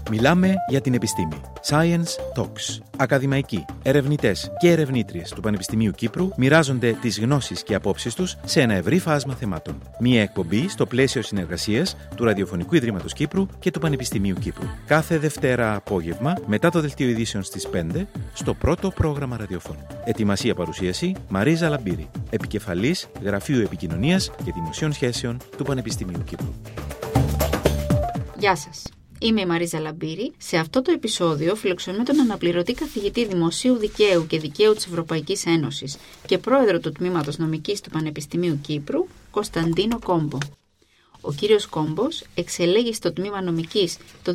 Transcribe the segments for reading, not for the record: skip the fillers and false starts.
Μιλάμε για την επιστήμη. Science Talks. Ακαδημαϊκοί, ερευνητές και ερευνήτριες του Πανεπιστημίου Κύπρου μοιράζονται τις γνώσεις και απόψεις τους σε ένα ευρύ φάσμα θεμάτων. Μία εκπομπή στο πλαίσιο συνεργασίας του Ραδιοφωνικού Ιδρύματος Κύπρου και του Πανεπιστημίου Κύπρου. Κάθε Δευτέρα απόγευμα, μετά το δελτίο ειδήσεων στις 5, στο πρώτο πρόγραμμα ραδιοφώνου. Ετοιμασία παρουσίαση Μαρίζα Λαμπύρη, επικεφαλής Γραφείου Επικοινωνίας και Δημοσίων Σχέσεων του Πανεπιστημίου Κύπρου. Γεια σας. Είμαι η Μαρίζα Λαμπύρη. Σε αυτό το επεισόδιο φιλοξενούμε τον αναπληρωτή καθηγητή Δημοσίου Δικαίου και Δικαίου της Ευρωπαϊκής Ένωσης και πρόεδρο του Τμήματος Νομικής του Πανεπιστημίου Κύπρου, Κωνσταντίνο Κόμπο. Ο κύριος Κόμπος εξελέγει στο Τμήμα Νομικής το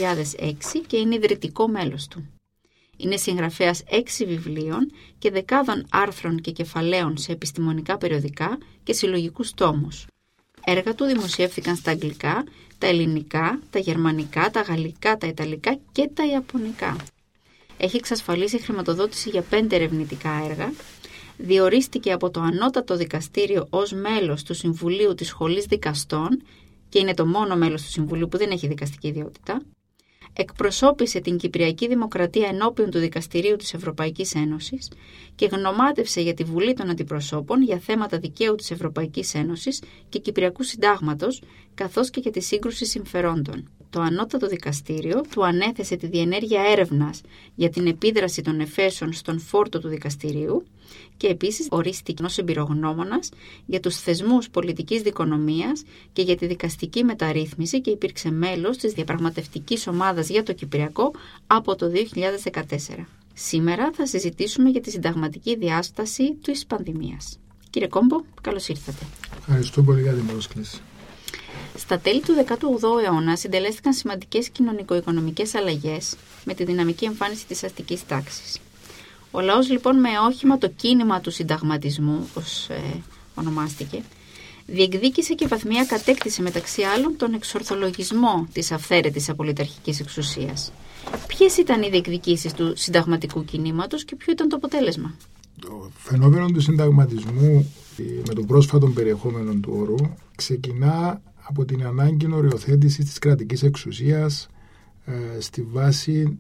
2006 και είναι ιδρυτικό μέλος του. Είναι συγγραφέας 6 βιβλίων και δεκάδων άρθρων και κεφαλαίων σε επιστημονικά περιοδικά και συλλογικούς τόμους. Έργα του δημοσιεύθηκαν στα αγγλικά, τα ελληνικά, τα γερμανικά, τα γαλλικά, τα ιταλικά και τα ιαπωνικά. Έχει εξασφαλίσει χρηματοδότηση για 5 ερευνητικά έργα. Διορίστηκε από το Ανώτατο Δικαστήριο ως μέλος του Συμβουλίου της Σχολής Δικαστών και είναι το μόνο μέλος του Συμβουλίου που δεν έχει δικαστική ιδιότητα. Εκπροσώπησε την Κυπριακή Δημοκρατία ενώπιον του Δικαστηρίου της Ευρωπαϊκής Ένωσης και γνωμάτευσε για τη Βουλή των Αντιπροσώπων για θέματα δικαίου της Ευρωπαϊκής Ένωσης και Κυπριακού Συντάγματος, καθώς και για τη σύγκρουση συμφερόντων. Το Ανώτατο Δικαστήριο του ανέθεσε τη διενέργεια έρευνας για την επίδραση των εφέσεων στον φόρτο του δικαστηρίου και επίσης ορίστηκε ως εμπειρογνώμονας για τους θεσμούς πολιτικής δικονομίας και για τη δικαστική μεταρρύθμιση και υπήρξε μέλος της διαπραγματευτικής ομάδας για το Κυπριακό από το 2014. Σήμερα θα συζητήσουμε για τη συνταγματική διάσταση της πανδημίας. Κύριε Κόμπο, καλώς ήρθατε. Ευχαριστώ πολύ για την πρόσκληση. Στα τέλη του 18ου αιώνα συντελέστηκαν σημαντικές κοινωνικο-οικονομικές αλλαγές με τη δυναμική εμφάνιση της αστικής τάξης. Ο λαός λοιπόν με όχημα το κίνημα του συνταγματισμού, όπως ονομάστηκε, διεκδίκησε και βαθμία κατέκτησε μεταξύ άλλων τον εξορθολογισμό της αυθαίρετης απολυταρχικής εξουσίας. Ποιες ήταν οι διεκδικήσεις του συνταγματικού κινήματος και ποιο ήταν το αποτέλεσμα? Το φαινόμενο του συνταγματισμού με το πρόσφατο περιεχόμενο του όρου ξεκινά από την ανάγκη οριοθέτησης της κρατικής εξουσίας στη βάση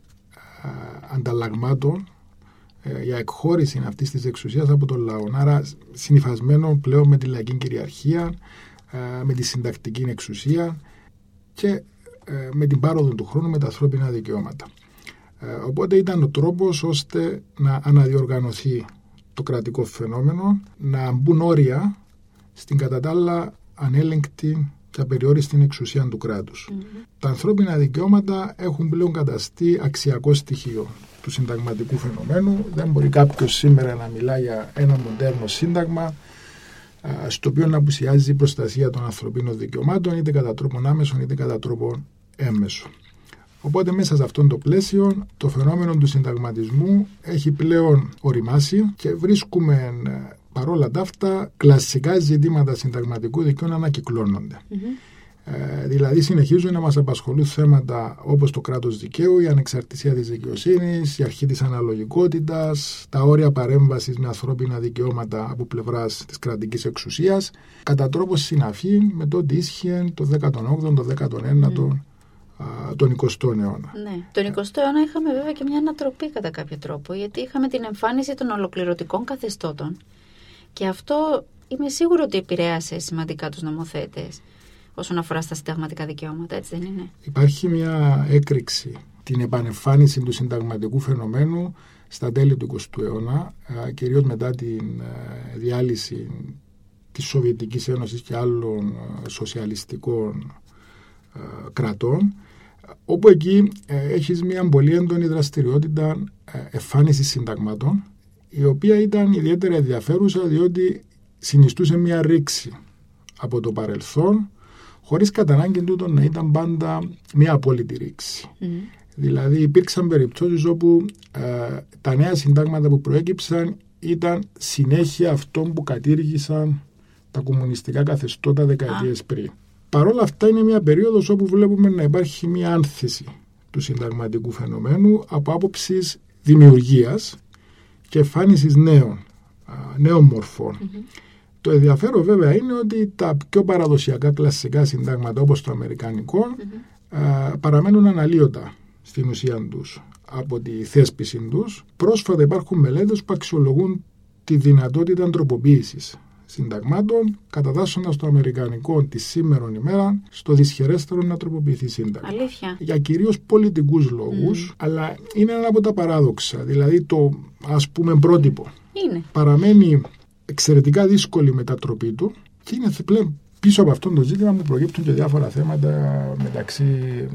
ανταλλαγμάτων για εκχώρηση αυτής της εξουσίας από τον λαό. Άρα συνυφασμένο πλέον με τη λαϊκή κυριαρχία, με τη συντακτική εξουσία και με την πάροδο του χρόνου με τα ανθρώπινα δικαιώματα. Οπότε ήταν ο τρόπος ώστε να αναδιοργανωθεί το κρατικό φαινόμενο, να μπουν όρια στην κατά τα άλλα ανέλεγκτη και απεριόριστη εξουσία του κράτους. Τα ανθρώπινα δικαιώματα έχουν πλέον καταστεί αξιακό στοιχείο του συνταγματικού φαινομένου. Δεν μπορεί κάποιος σήμερα να μιλά για ένα μοντέρνο σύνταγμα στο οποίο να απουσιάζει η προστασία των ανθρωπίνων δικαιωμάτων είτε κατά τρόπον άμεσον είτε κατά τρόπον έμμεσον. Οπότε μέσα σε αυτόν το πλαίσιο το φαινόμενο του συνταγματισμού έχει πλέον οριμάσει και βρίσκουμε παρόλα τα αυτά κλασικά ζητήματα συνταγματικού δικαίου να ανακυκλώνονται. Δηλαδή συνεχίζουν να μας απασχολούν θέματα όπως το κράτος δικαίου, η ανεξαρτησία της δικαιοσύνης, η αρχή της αναλογικότητας, τα όρια παρέμβασης με ανθρώπινα δικαιώματα από πλευράς της κρατικής εξουσίας, κατά τρόπο συναφή με το ότι ίσχυε το 18ο, το 19ο, τον 20ο αιώνα. Ναι. Τον 20ο αιώνα είχαμε βέβαια και μια ανατροπή κατά κάποιο τρόπο, γιατί είχαμε την εμφάνιση των ολοκληρωτικών καθεστώτων. Και αυτό είμαι σίγουρο ότι επηρέασε σημαντικά τους νομοθέτες όσον αφορά στα συνταγματικά δικαιώματα, έτσι δεν είναι? Υπάρχει μια έκρηξη, την επανεμφάνιση του συνταγματικού φαινομένου στα τέλη του 20ου αιώνα, κυρίως μετά την διάλυση της Σοβιετικής Ένωσης και άλλων σοσιαλιστικών κρατών, όπου εκεί έχεις μια πολύ έντονη δραστηριότητα εμφάνισης συνταγμάτων, η οποία ήταν ιδιαίτερα ενδιαφέρουσα διότι συνιστούσε μια ρήξη από το παρελθόν, χωρίς κατά ανάγκη τούτο να ήταν πάντα μια απόλυτη ρήξη. Δηλαδή υπήρξαν περιπτώσεις όπου τα νέα συντάγματα που προέκυψαν ήταν συνέχεια αυτών που κατήργησαν τα κομμουνιστικά καθεστώτα δεκαετίες πριν. Παρ' όλα αυτά είναι μια περίοδος όπου βλέπουμε να υπάρχει μια άνθηση του συνταγματικού φαινομένου από άποψης δημιουργίας και εμφάνισης νέων μορφών. Το ενδιαφέρον βέβαια είναι ότι τα πιο παραδοσιακά κλασικά συντάγματα όπως το αμερικανικό παραμένουν αναλύωτα στην ουσία τους από τη θέσπιση τους. Πρόσφατα υπάρχουν μελέτες που αξιολογούν τη δυνατότητα τροποποίησης συνταγμάτων, κατατάσσοντας το αμερικανικό τη σήμερον ημέρα στο δυσχερέστερο να τροποποιηθεί σύνταγμα. Αλήθεια. Για κυρίως πολιτικούς λόγους, αλλά είναι ένα από τα παράδοξα. Δηλαδή το, ας πούμε, πρότυπο παραμένει εξαιρετικά δύσκολη η μετατροπή του και είναι πλέον πίσω από αυτό το ζήτημα που προκύπτουν και διάφορα θέματα μεταξύ,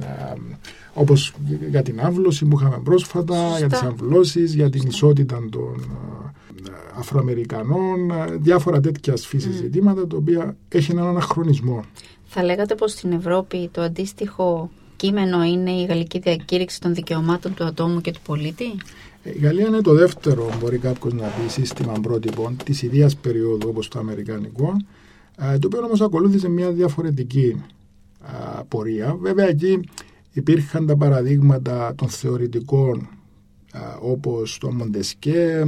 όπως για την άμβλωση που είχαμε πρόσφατα, για τις αμβλώσεις, για την ισότητα των Αφροαμερικανών, διάφορα τέτοια φύσης ζητήματα, τα οποία έχει έναν αναχρονισμό. Θα λέγατε πως στην Ευρώπη το αντίστοιχο κείμενο είναι η Γαλλική Διακήρυξη των Δικαιωμάτων του Ατόμου και του Πολίτη? Η Γαλλία είναι το δεύτερο, μπορεί κάποιος να πει, σύστημα πρότυπων της ίδιας περίοδου όπως το αμερικανικό, το οποίο όμως ακολούθησε μια διαφορετική πορεία. Βέβαια εκεί υπήρχαν τα παραδείγματα των θεωρητικών όπως το Μοντεσκέ,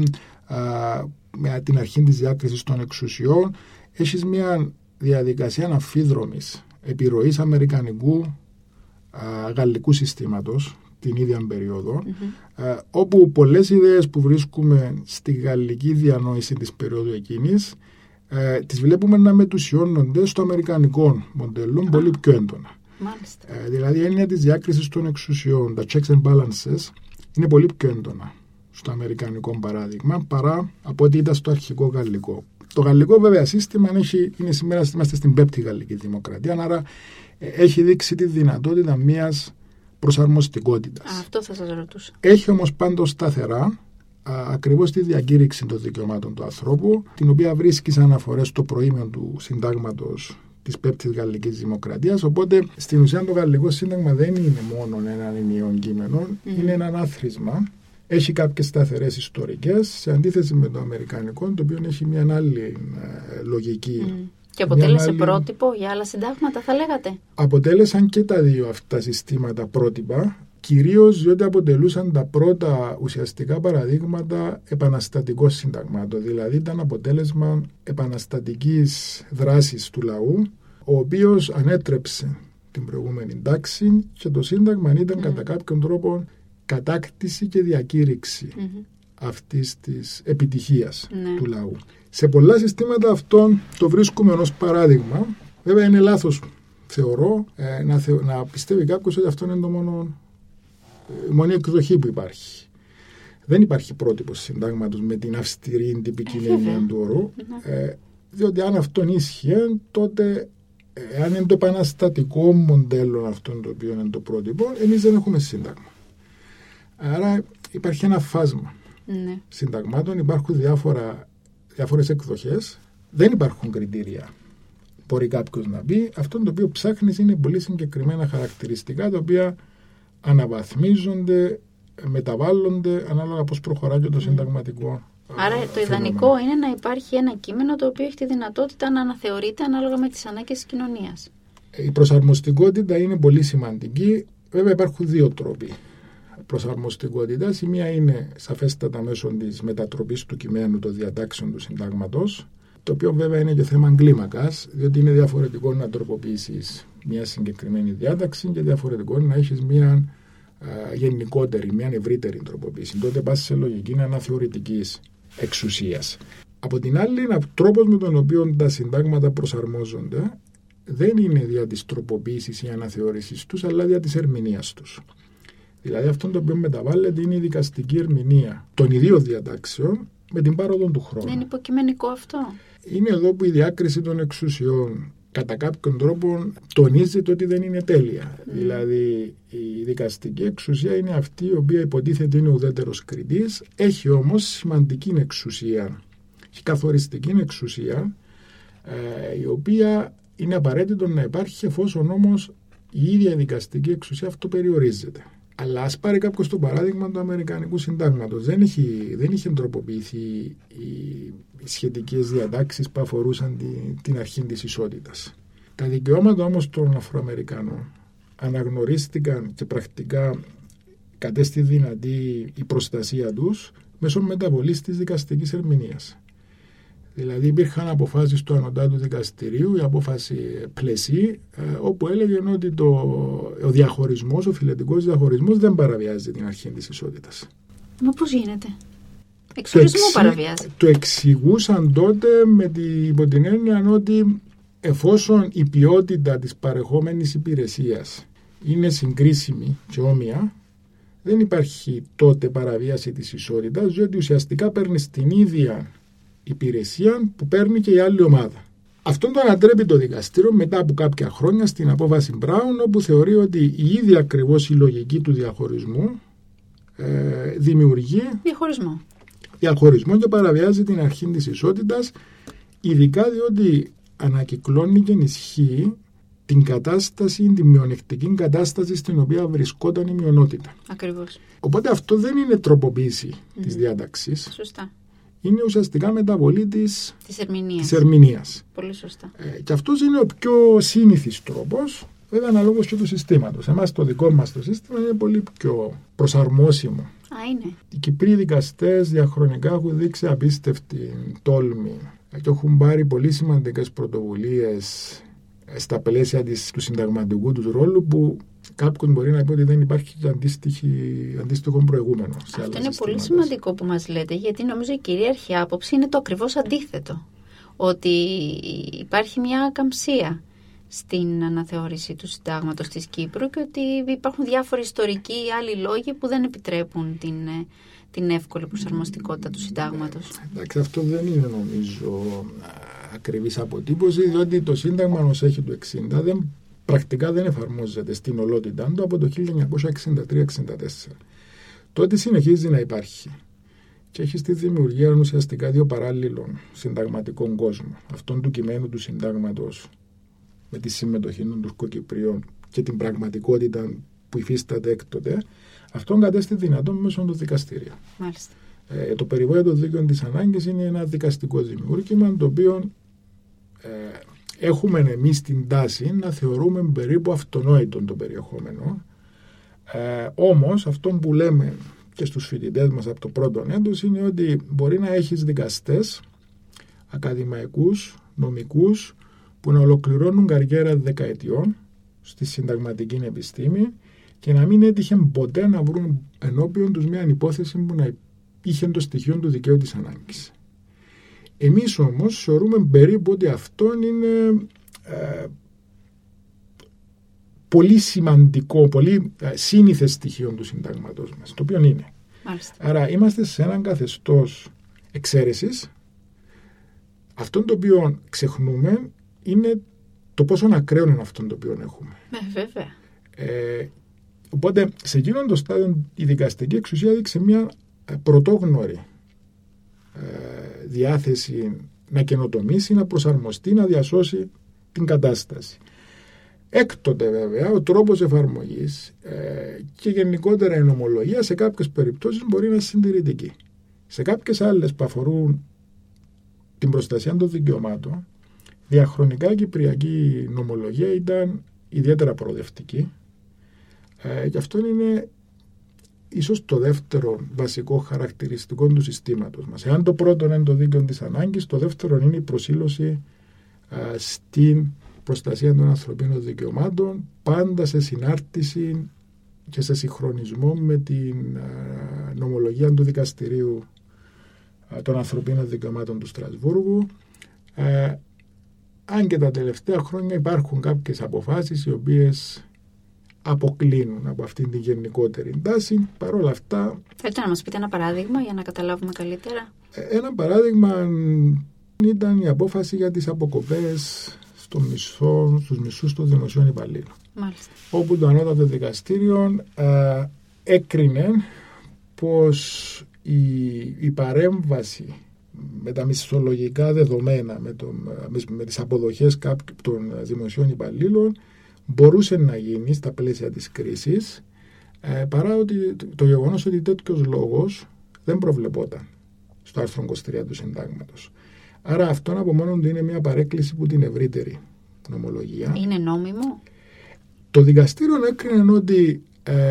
με την αρχή της διάκρισης των εξουσιών. Έχεις μια διαδικασία αμφίδρομης επιρροής αμερικανικού γαλλικού συστήματος την ίδια περίοδο, όπου πολλές ιδέες που βρίσκουμε στη γαλλική διανόηση της περίοδου εκείνης τις βλέπουμε να μετουσιώνονται στο αμερικανικό μοντέλο πολύ πιο έντονα. Δηλαδή η έννοια της διάκρισης των εξουσιών, τα checks and balances, είναι πολύ πιο έντονα στο αμερικανικό παράδειγμα παρά από ό,τι ήταν στο αρχικό γαλλικό. Το γαλλικό βέβαια σύστημα είναι σήμερα, είμαστε στην πέμπτη γαλλική δημοκρατία, άρα έχει δείξει τη δυνατότητα μιας προσαρμοστικότητας. Αυτό θα σας ρωτούσα. Έχει όμως πάντως σταθερά ακριβώς τη διακήρυξη των δικαιωμάτων του ανθρώπου, την οποία βρίσκει σε αναφορές στο προήμιο του συντάγματος της πέμπτης γαλλικής δημοκρατίας. Οπότε στην ουσία το γαλλικό σύνταγμα δεν είναι μόνο ένα ενιαίο κείμενο, είναι ένα άθροισμα. Έχει κάποιες σταθερές ιστορικές, σε αντίθεση με το αμερικανικό, το οποίο έχει μια άλλη λογική. Και αποτέλεσε πρότυπο για άλλα συντάγματα, θα λέγατε? Αποτέλεσαν και τα δύο αυτά συστήματα πρότυπα, κυρίως διότι αποτελούσαν τα πρώτα ουσιαστικά παραδείγματα επαναστατικών συνταγμάτων. Δηλαδή ήταν αποτέλεσμα επαναστατικής δράσης του λαού, ο οποίος ανέτρεψε την προηγούμενη τάξη και το σύνταγμα ήταν κατά κάποιον τρόπο κατάκτηση και διακήρυξη αυτής της επιτυχίας του λαού. Σε πολλά συστήματα αυτόν το βρίσκουμε ως παράδειγμα. Βέβαια είναι λάθος, θεωρώ, να πιστεύει κάποιος ότι αυτό είναι το μόνο, η μόνη εκδοχή που υπάρχει. Δεν υπάρχει πρότυπο συντάγματος με την αυστηρή τυπική έννοια του όρου, διότι αν αυτόν ίσχυε, τότε αν είναι το επαναστατικό μοντέλο αυτόν το οποίο είναι το πρότυπο, εμείς δεν έχουμε σύνταγμα. Άρα υπάρχει ένα φάσμα συνταγμάτων, υπάρχουν διάφορες εκδοχές, δεν υπάρχουν κριτήρια. Μπορεί κάποιος να πει, αυτό το οποίο ψάχνεις είναι πολύ συγκεκριμένα χαρακτηριστικά, τα οποία αναβαθμίζονται, μεταβάλλονται ανάλογα πώς προχωράει και το συνταγματικό. Άρα το ιδανικό είναι να υπάρχει ένα κείμενο το οποίο έχει τη δυνατότητα να αναθεωρείται ανάλογα με τις ανάγκες της κοινωνίας. Η προσαρμοστικότητα είναι πολύ σημαντική. Βέβαια υπάρχουν δύο τρόποι προσαρμοστικότητας. Η μία είναι σαφέστατα μέσω της μετατροπής του κειμένου των διατάξεων του συντάγματος, το οποίο βέβαια είναι και θέμα κλίμακας, διότι είναι διαφορετικό να τροποποιήσεις μια συγκεκριμένη διάταξη και διαφορετικό να έχεις μια γενικότερη, μια ευρύτερη τροποποίηση. Τότε πας σε λογική αναθεωρητικής εξουσίας. Από την άλλη, ο τρόπος με τον οποίο τα συντάγματα προσαρμόζονται δεν είναι δια της τροποποίησης ή αναθεώρησης τους, αλλά δια της ερμηνείας τους. Δηλαδή αυτό το οποίο μεταβάλλεται είναι η δικαστική ερμηνεία των ιδίων διατάξεων με την πάροδο του χρόνου. Δεν είναι υποκειμενικό αυτό? Είναι εδώ που η διάκριση των εξουσιών κατά κάποιον τρόπο τονίζεται ότι δεν είναι τέλεια. Δηλαδή η δικαστική εξουσία είναι αυτή η οποία υποτίθεται είναι ουδέτερος κριτής, έχει όμως σημαντική εξουσία, έχει καθοριστική εξουσία, η οποία είναι απαραίτητο να υπάρχει εφόσον όμως η ίδια δικαστική εξουσία αυτό περιορίζεται. Αλλά ας πάρει κάποιος το παράδειγμα του Αμερικανικού Συντάγματος. Δεν είχε τροποποιηθεί οι σχετικές διατάξεις που αφορούσαν την αρχή της ισότητας. Τα δικαιώματα όμως των Αφροαμερικανών αναγνωρίστηκαν και πρακτικά κατέστη δυνατή η προστασία τους μέσω μεταβολής της δικαστικής ερμηνείας. Δηλαδή υπήρχαν αποφάσεις του Ανωτάτου Δικαστηρίου, η απόφαση Πλεσί, όπου έλεγε ότι ο διαχωρισμός, ο φιλετικός διαχωρισμός δεν παραβιάζει την αρχή της ισότητας. Μα πώς γίνεται? Εξορισμό παραβιάζει. Το εξηγούσαν τότε υπό την έννοια ότι εφόσον η ποιότητα της παρεχόμενης υπηρεσίας είναι συγκρίσιμη και όμοια, δεν υπάρχει τότε παραβίαση της ισότητας, διότι ουσιαστικά παίρνει την ίδια υπηρεσία που παίρνει και η άλλη ομάδα. Αυτόν το ανατρέπει το δικαστήριο μετά από κάποια χρόνια στην απόφαση Μπράουν, όπου θεωρεί ότι η ίδια ακριβώς η λογική του διαχωρισμού δημιουργεί διαχωρισμό και παραβιάζει την αρχή της ισότητας, ειδικά διότι ανακυκλώνει και ενισχύει την κατάσταση, τη μειονεκτική κατάσταση στην οποία βρισκόταν η μειονότητα. Ακριβώς. Οπότε αυτό δεν είναι τροποποίηση της διάταξης. Σωστά. Είναι ουσιαστικά μεταβολή της ερμηνείας. Πολύ σωστά. Και αυτός είναι ο πιο σύνηθις τρόπος, βέβαια αναλόγως και του συστήματος. Εμάς το δικό μας το σύστημα είναι πολύ πιο προσαρμόσιμο. Είναι. Οι Κυπροί δικαστές διαχρονικά έχουν δείξει απίστευτη τόλμη και έχουν πάρει πολύ σημαντικές πρωτοβουλίες στα πλαίσια του συνταγματικού του ρόλου, που κάποιον μπορεί να πει ότι δεν υπάρχει αντίστοιχο προηγούμενο. Αυτό είναι πολύ σημαντικό που μας λέτε, γιατί νομίζω η κυρίαρχη άποψη είναι το ακριβώς αντίθετο. Ότι υπάρχει μια ακαμψία στην αναθεώρηση του συντάγματος της Κύπρου και ότι υπάρχουν διάφοροι ιστορικοί ή άλλοι λόγοι που δεν επιτρέπουν την εύκολη προσαρμοστικότητα του συντάγματος. Εντάξει, αυτό δεν είναι νομίζω ακριβής αποτύπωση, διότι το σύνταγμα ως έχει το 60 πρακτικά δεν εφαρμόζεται στην ολότητά του από το 1963-64. Τότε συνεχίζει να υπάρχει και έχει στη δημιουργία ουσιαστικά δύο παράλληλων συνταγματικών κόσμων. Αυτόν του κειμένου του συντάγματος με τη συμμετοχή των Τουρκοκυπρίων και την πραγματικότητα που υφίσταται έκτοτε, αυτόν κατέστη δυνατόν μέσω του δικαστηρίου. Μάλιστα. Το περιβόητο δίκαιο της ανάγκης είναι ένα δικαστικό δημιούργημα, το οποίο έχουμε εμείς την τάση να θεωρούμε περίπου αυτονόητο το περιεχόμενο. Όμως αυτό που λέμε και στους φοιτητές μας από το πρώτο έτος είναι ότι μπορεί να έχεις δικαστές, ακαδημαϊκούς, νομικούς, που να ολοκληρώνουν καριέρα δεκαετιών στη συνταγματική επιστήμη και να μην έτυχε ποτέ να βρουν ενώπιον τους μια υπόθεση που να είχε το στοιχείο του δικαίου της ανάγκης. Εμείς όμως θεωρούμε περίπου ότι αυτό είναι πολύ σημαντικό, πολύ σύνηθες στοιχείο του συντάγματος μας, το οποίο είναι. Μάλιστα. Άρα είμαστε σε έναν καθεστώς εξαίρεσης. Αυτό το οποίο ξεχνούμε είναι το πόσο ακραίο είναι αυτό το οποίο έχουμε. Βέβαια. Οπότε σε εκείνον το στάδιο η δικαστική εξουσία έδειξε μια πρωτόγνωρη διάθεση να καινοτομήσει, να προσαρμοστεί, να διασώσει την κατάσταση. Έκτοτε βέβαια ο τρόπος εφαρμογής και γενικότερα η νομολογία σε κάποιες περιπτώσεις μπορεί να είναι συντηρητική. Σε κάποιες άλλες που αφορούν την προστασία των δικαιωμάτων, διαχρονικά η κυπριακή νομολογία ήταν ιδιαίτερα προοδευτική και αυτό είναι ίσως το δεύτερο βασικό χαρακτηριστικό του συστήματος μας. Εάν το πρώτο είναι το δίκαιο της ανάγκης, το δεύτερο είναι η προσήλωση στην προστασία των ανθρωπίνων δικαιωμάτων, πάντα σε συνάρτηση και σε συγχρονισμό με την νομολογία του Δικαστηρίου των Ανθρωπίνων Δικαιωμάτων του Στρασβούργου. Αν και τα τελευταία χρόνια υπάρχουν κάποιες αποφάσεις οι οποίες αποκλίνουν από αυτήν την γενικότερη τάση, παρόλα αυτά... Θέλετε να μας πείτε ένα παράδειγμα για να καταλάβουμε καλύτερα? Ένα παράδειγμα ήταν η απόφαση για τις αποκοπές στους μισθούς των δημοσίων υπαλλήλων. Μάλιστα. Όπου το Ανώτατο Δικαστήριο έκρινε πως η παρέμβαση με τα μισθολογικά δεδομένα, με τις αποδοχές των δημοσίων υπαλλήλων μπορούσε να γίνει στα πλαίσια της κρίσης, παρά ότι το γεγονός ότι τέτοιος λόγος δεν προβλεπόταν στο άρθρο 23 του Συντάγματος. Άρα αυτό από μόνο του είναι μια παρέκκληση που την ευρύτερη νομολογία. Είναι νόμιμο? Το δικαστήριο έκρινε ότι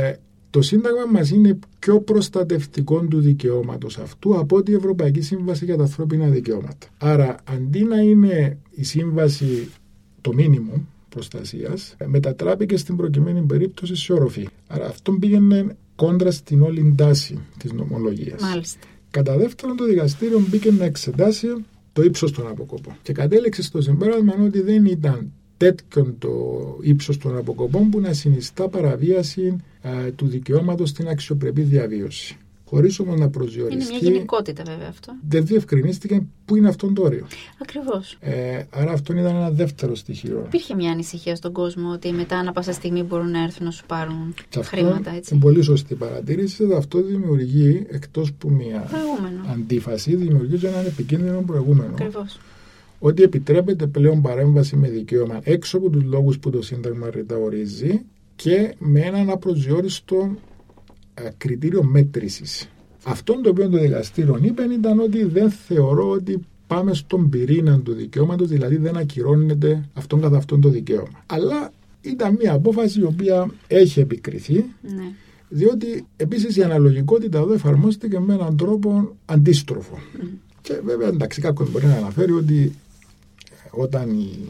Το Σύνταγμα μας είναι πιο προστατευτικό του δικαιώματος αυτού από ότι η Ευρωπαϊκή Σύμβαση για τα ανθρώπινα δικαιώματα. Άρα, αντί να είναι η σύμβαση το μίνιμουμ προστασίας, μετατράπηκε στην προκειμένη περίπτωση σε οροφή. Άρα, αυτό πήγαινε κόντρα στην όλη τάση της νομολογίας. Μάλιστα. Κατά δεύτερον, το δικαστήριο μπήκε να εξετάσει το ύψος των αποκοπών και κατέληξε στο συμπέρασμα ότι δεν ήταν τέτοιον το ύψος των αποκοπών που να συνιστά παραβίαση του δικαιώματος στην αξιοπρεπή διαβίωση. Χωρίς όμως να προσδιοριστεί. Είναι μια γενικότητα βέβαια αυτό. Δεν διευκρινίστηκε πού είναι αυτό το όριο. Ακριβώς. Άρα αυτό ήταν ένα δεύτερο στοιχείο. Υπήρχε μια ανησυχία στον κόσμο ότι μετά ανά πάσα στιγμή μπορούν να έρθουν να σου πάρουν χρήματα. Έτσι. Είναι πολύ σωστή παρατήρηση. Αυτό δημιουργεί, εκτός που μια αντίφαση, δημιουργεί και έναν επικίνδυνο προηγούμενο. Ακριβώς. Ότι επιτρέπεται πλέον παρέμβαση με δικαίωμα έξω από τους λόγους που το Σύνταγμα ρητά ορίζει και με έναν απροσδιόριστο κριτήριο μέτρησης. Αυτό το οποίο το δικαστήριο είπε ήταν ότι δεν θεωρώ ότι πάμε στον πυρήνα του δικαιώματος, δηλαδή δεν ακυρώνεται αυτόν καθ' αυτόν το δικαίωμα. Αλλά ήταν μια απόφαση η οποία έχει επικριθεί, ναι. Διότι επίσης η αναλογικότητα εδώ εφαρμόστηκε με έναν τρόπο αντίστροφο. Και βέβαια εντάξει, κάποιος μπορεί να αναφέρει ότι όταν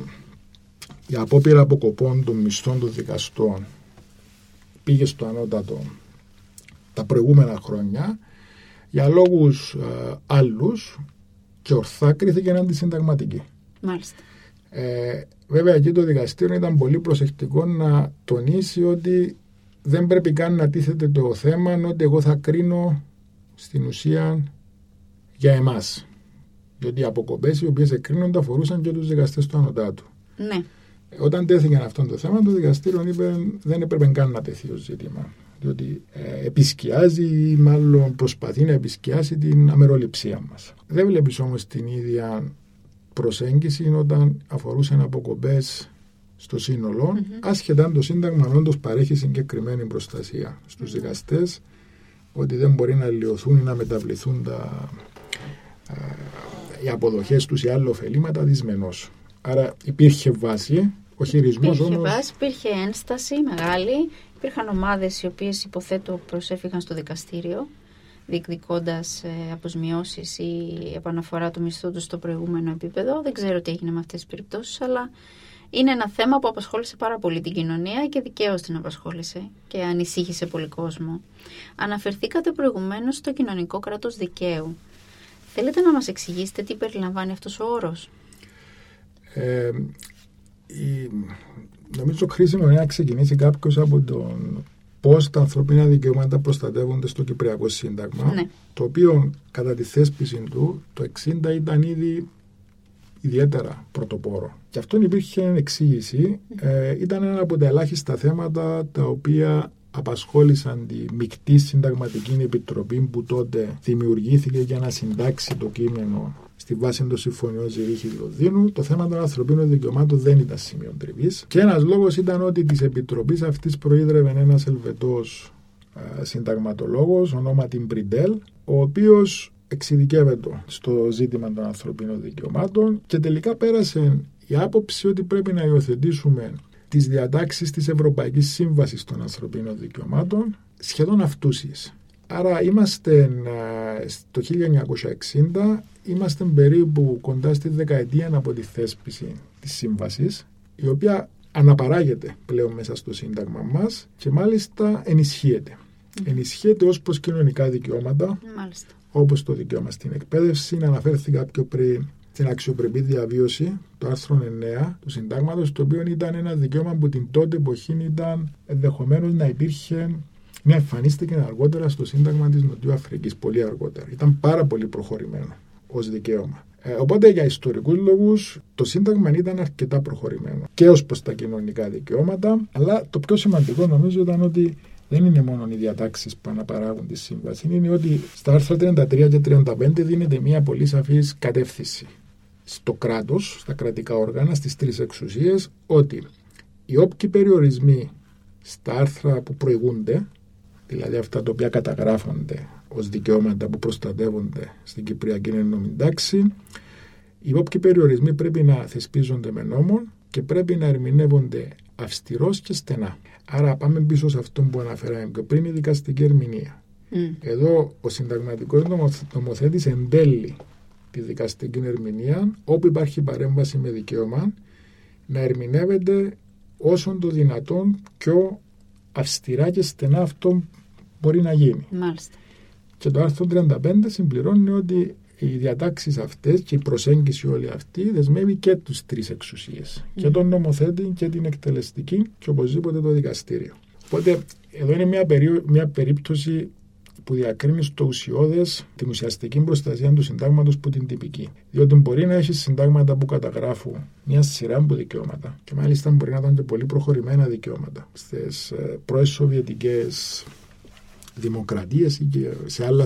η απόπειρα αποκοπών των μισθών των δικαστών πήγε στο ανώτατο τα προηγούμενα χρόνια, για λόγους άλλους και ορθά κρίθηκε αντισυνταγματική. Μάλιστα. Βέβαια εκεί το δικαστήριο ήταν πολύ προσεκτικό να τονίσει ότι δεν πρέπει καν να τίθεται το θέμα ότι εγώ θα κρίνω στην ουσία για εμάς. Διότι οι αποκοπές οι οποίες εκκρίνονται αφορούσαν και τους δικαστές του ανωτάτου. Ναι. Όταν τέθηκε αυτό το θέμα, το δικαστήριο είπε δεν έπρεπε καν να τεθεί ως ζήτημα. Διότι επισκιάζει ή μάλλον προσπαθεί να επισκιάσει την αμεροληψία μας. Δεν βλέπεις όμως την ίδια προσέγγιση όταν αφορούσαν αποκοπές στο σύνολο, άσχετα αν το Σύνταγμα όντως παρέχει συγκεκριμένη προστασία στους δικαστές, ότι δεν μπορεί να λιωθούν ή να μεταβληθούν οι αποδοχές τους ή άλλα ωφελήματα δυσμενώς. Άρα υπήρχε βάση, ο χειρισμός όμως... Υπήρχε βάση, υπήρχε ένσταση μεγάλη, υπήρχαν ομάδες οι οποίες υποθέτω προσέφηκαν στο δικαστήριο, διεκδικώντας αποσμιώσεις ή επαναφορά του μισθού τους στο προηγούμενο επίπεδο. Δεν ξέρω τι έγινε με αυτές τις περιπτώσεις, αλλά είναι ένα θέμα που απασχόλησε πάρα πολύ την κοινωνία και δικαίως την απασχόλησε και ανησύχησε πολύ κόσμο. Αναφερθήκατε προηγουμένως στο κοινωνικό κράτος δικαίου. Θέλετε να μας εξηγήσετε τι περιλαμβάνει αυτός ο όρος? Νομίζω χρήσιμο είναι να ξεκινήσει κάποιος από τον πώς τα ανθρώπινα δικαιώματα προστατεύονται στο Κυπριακό Σύνταγμα, ναι. Το οποίο κατά τη θέσπιση του το 1960 ήταν ήδη ιδιαίτερα πρωτοπόρο. Και αυτόν υπήρχε εξήγηση. Ήταν ένα από τα ελάχιστα θέματα τα οποία απασχόλησαν τη Μεικτή Συνταγματική Επιτροπή που τότε δημιουργήθηκε για να συντάξει το κείμενο στη βάση των συμφωνιών Ζηρίχη-Λονδίνου. Το θέμα των ανθρωπίνων δικαιωμάτων δεν ήταν σημείο τριβής. Και ένας λόγος ήταν ότι της Επιτροπής αυτής προείδρευε ένας Ελβετός συνταγματολόγος, ονόματι Μπριντέλ, ο οποίος εξειδικεύεται στο ζήτημα των ανθρωπίνων δικαιωμάτων και τελικά πέρασε η άποψη ότι πρέπει να υιοθετήσουμε τις διατάξεις της Ευρωπαϊκής Σύμβασης των Ανθρωπίνων Δικαιωμάτων σχεδόν αυτούσιες. Άρα είμαστε στο 1960, είμαστε περίπου κοντά στη δεκαετία από τη θέσπιση της Σύμβασης, η οποία αναπαράγεται πλέον μέσα στο Σύνταγμα μας και μάλιστα ενισχύεται. Ενισχύεται ως προς κοινωνικά δικαιώματα, όπως το δικαίωμα στην εκπαίδευση, αναφέρθηκα πιο πριν στην αξιοπρεπή διαβίωση, το άρθρο 9 του Συντάγματος, το οποίο ήταν ένα δικαίωμα που την τότε εποχή ήταν ενδεχομένως να υπήρχε, να εμφανίστηκε αργότερα στο Σύνταγμα της Νοτιού Αφρικής, πολύ αργότερα. Ήταν πάρα πολύ προχωρημένο ως δικαίωμα. Οπότε για ιστορικούς λόγους το Σύνταγμα ήταν αρκετά προχωρημένο και ως προς τα κοινωνικά δικαιώματα, αλλά το πιο σημαντικό νομίζω ήταν ότι δεν είναι μόνο οι διατάξεις που αναπαράγουν τη σύμβαση, είναι ότι στα άρθρα 33 και 35 δίνεται μια πολύ σαφής κατεύθυνση στο κράτος, στα κρατικά όργανα, στις τρεις εξουσίες, ότι οι όποιοι περιορισμοί στα άρθρα που προηγούνται, δηλαδή αυτά τα οποία καταγράφονται ως δικαιώματα που προστατεύονται στην Κυπριακή Ενωμένη Τάξη, οι όποιοι περιορισμοί πρέπει να θεσπίζονται με νόμον και πρέπει να ερμηνεύονται αυστηρός και στενά. Άρα πάμε πίσω σε αυτό που αναφέραμε πιο πριν, η δικαστική ερμηνεία. Εδώ ο συνταγματικός νομοθέτης εντέλει τη δικαστική ερμηνεία, όπου υπάρχει παρέμβαση με δικαίωμα, να ερμηνεύεται όσον το δυνατόν πιο αυστηρά και στενά αυτό μπορεί να γίνει. Μάλιστα. Και το άρθρο 35 συμπληρώνει ότι οι διατάξεις αυτές και η προσέγγιση όλη αυτή δεσμεύει και τους τρεις εξουσίες. Και τον νομοθέτη και την εκτελεστική και οπωσδήποτε το δικαστήριο. Οπότε εδώ είναι μια περίπτωση που διακρίνει στο ουσιώδες την ουσιαστική προστασία του συντάγματος που την τυπική. Διότι μπορεί να έχει συντάγματα που καταγράφουν μια σειρά από δικαιώματα και μάλιστα μπορεί να ήταν και πολύ προχωρημένα δικαιώματα στις πρώες σοβιετικές δημοκρατίες ή και σε άλλα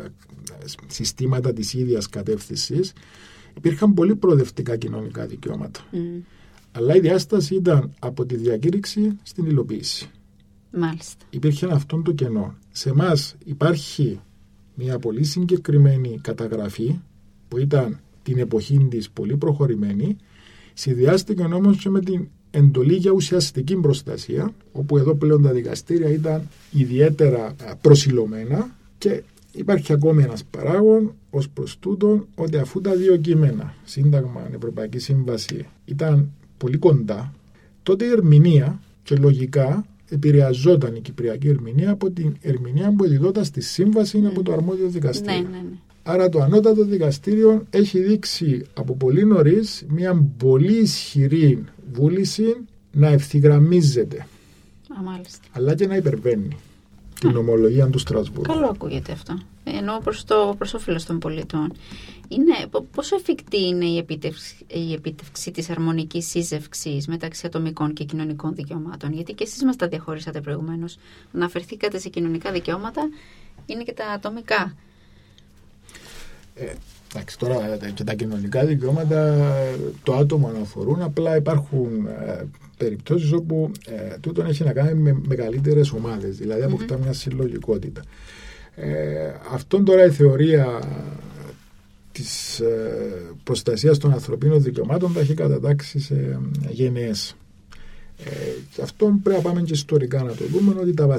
συστήματα της ίδιας κατεύθυνσης. Υπήρχαν πολύ προοδευτικά κοινωνικά δικαιώματα. Αλλά η διάσταση ήταν από τη διακήρυξη στην υλοποίηση. Μάλιστα. Υπήρχε αυτό το κενό. Σε εμάς υπάρχει μια πολύ συγκεκριμένη καταγραφή που ήταν την εποχή της πολύ προχωρημένη, συνδυάστηκε όμως και με την εντολή για ουσιαστική προστασία, όπου εδώ πλέον τα δικαστήρια ήταν ιδιαίτερα προσιλωμένα και υπάρχει ακόμη ένας παράγων ως προς τούτον, ότι αφού τα δύο κείμενα, Σύνταγμα, Ευρωπαϊκή Σύμβαση, ήταν πολύ κοντά, τότε η ερμηνεία και λογικά επηρεαζόταν η κυπριακή ερμηνεία από την ερμηνεία που εδιδόταν στη σύμβαση από το αρμόδιο δικαστήριο. Ναι. Άρα το ανώτατο δικαστήριο έχει δείξει από πολύ νωρίς μια πολύ ισχυρή βούληση να ευθυγραμμίζεται. Αλλά και να υπερβαίνει την ομολογία του Στρασβούργου. Καλό ακούγεται αυτό. Ενώ προς όφελος των πολιτών. Πόσο εφικτή είναι η επίτευξη της αρμονικής σύζευξης μεταξύ ατομικών και κοινωνικών δικαιωμάτων? Γιατί και εσείς μας τα διαχωρίσατε προηγουμένως. Αναφερθήκατε σε κοινωνικά δικαιώματα, είναι και τα ατομικά. Εντάξει, τώρα και τα κοινωνικά δικαιώματα το άτομο αναφορούν, απλά υπάρχουν περιπτώσεις όπου τούτον έχει να κάνει με μεγαλύτερες ομάδες, δηλαδή αποκτά μια συλλογικότητα. Αυτόν τώρα η θεωρία της προστασίας των ανθρωπίνων δικαιωμάτων τα έχει κατατάξει σε γενναίες. Αυτό πρέπει να πάμε και ιστορικά να το δούμε, ότι τα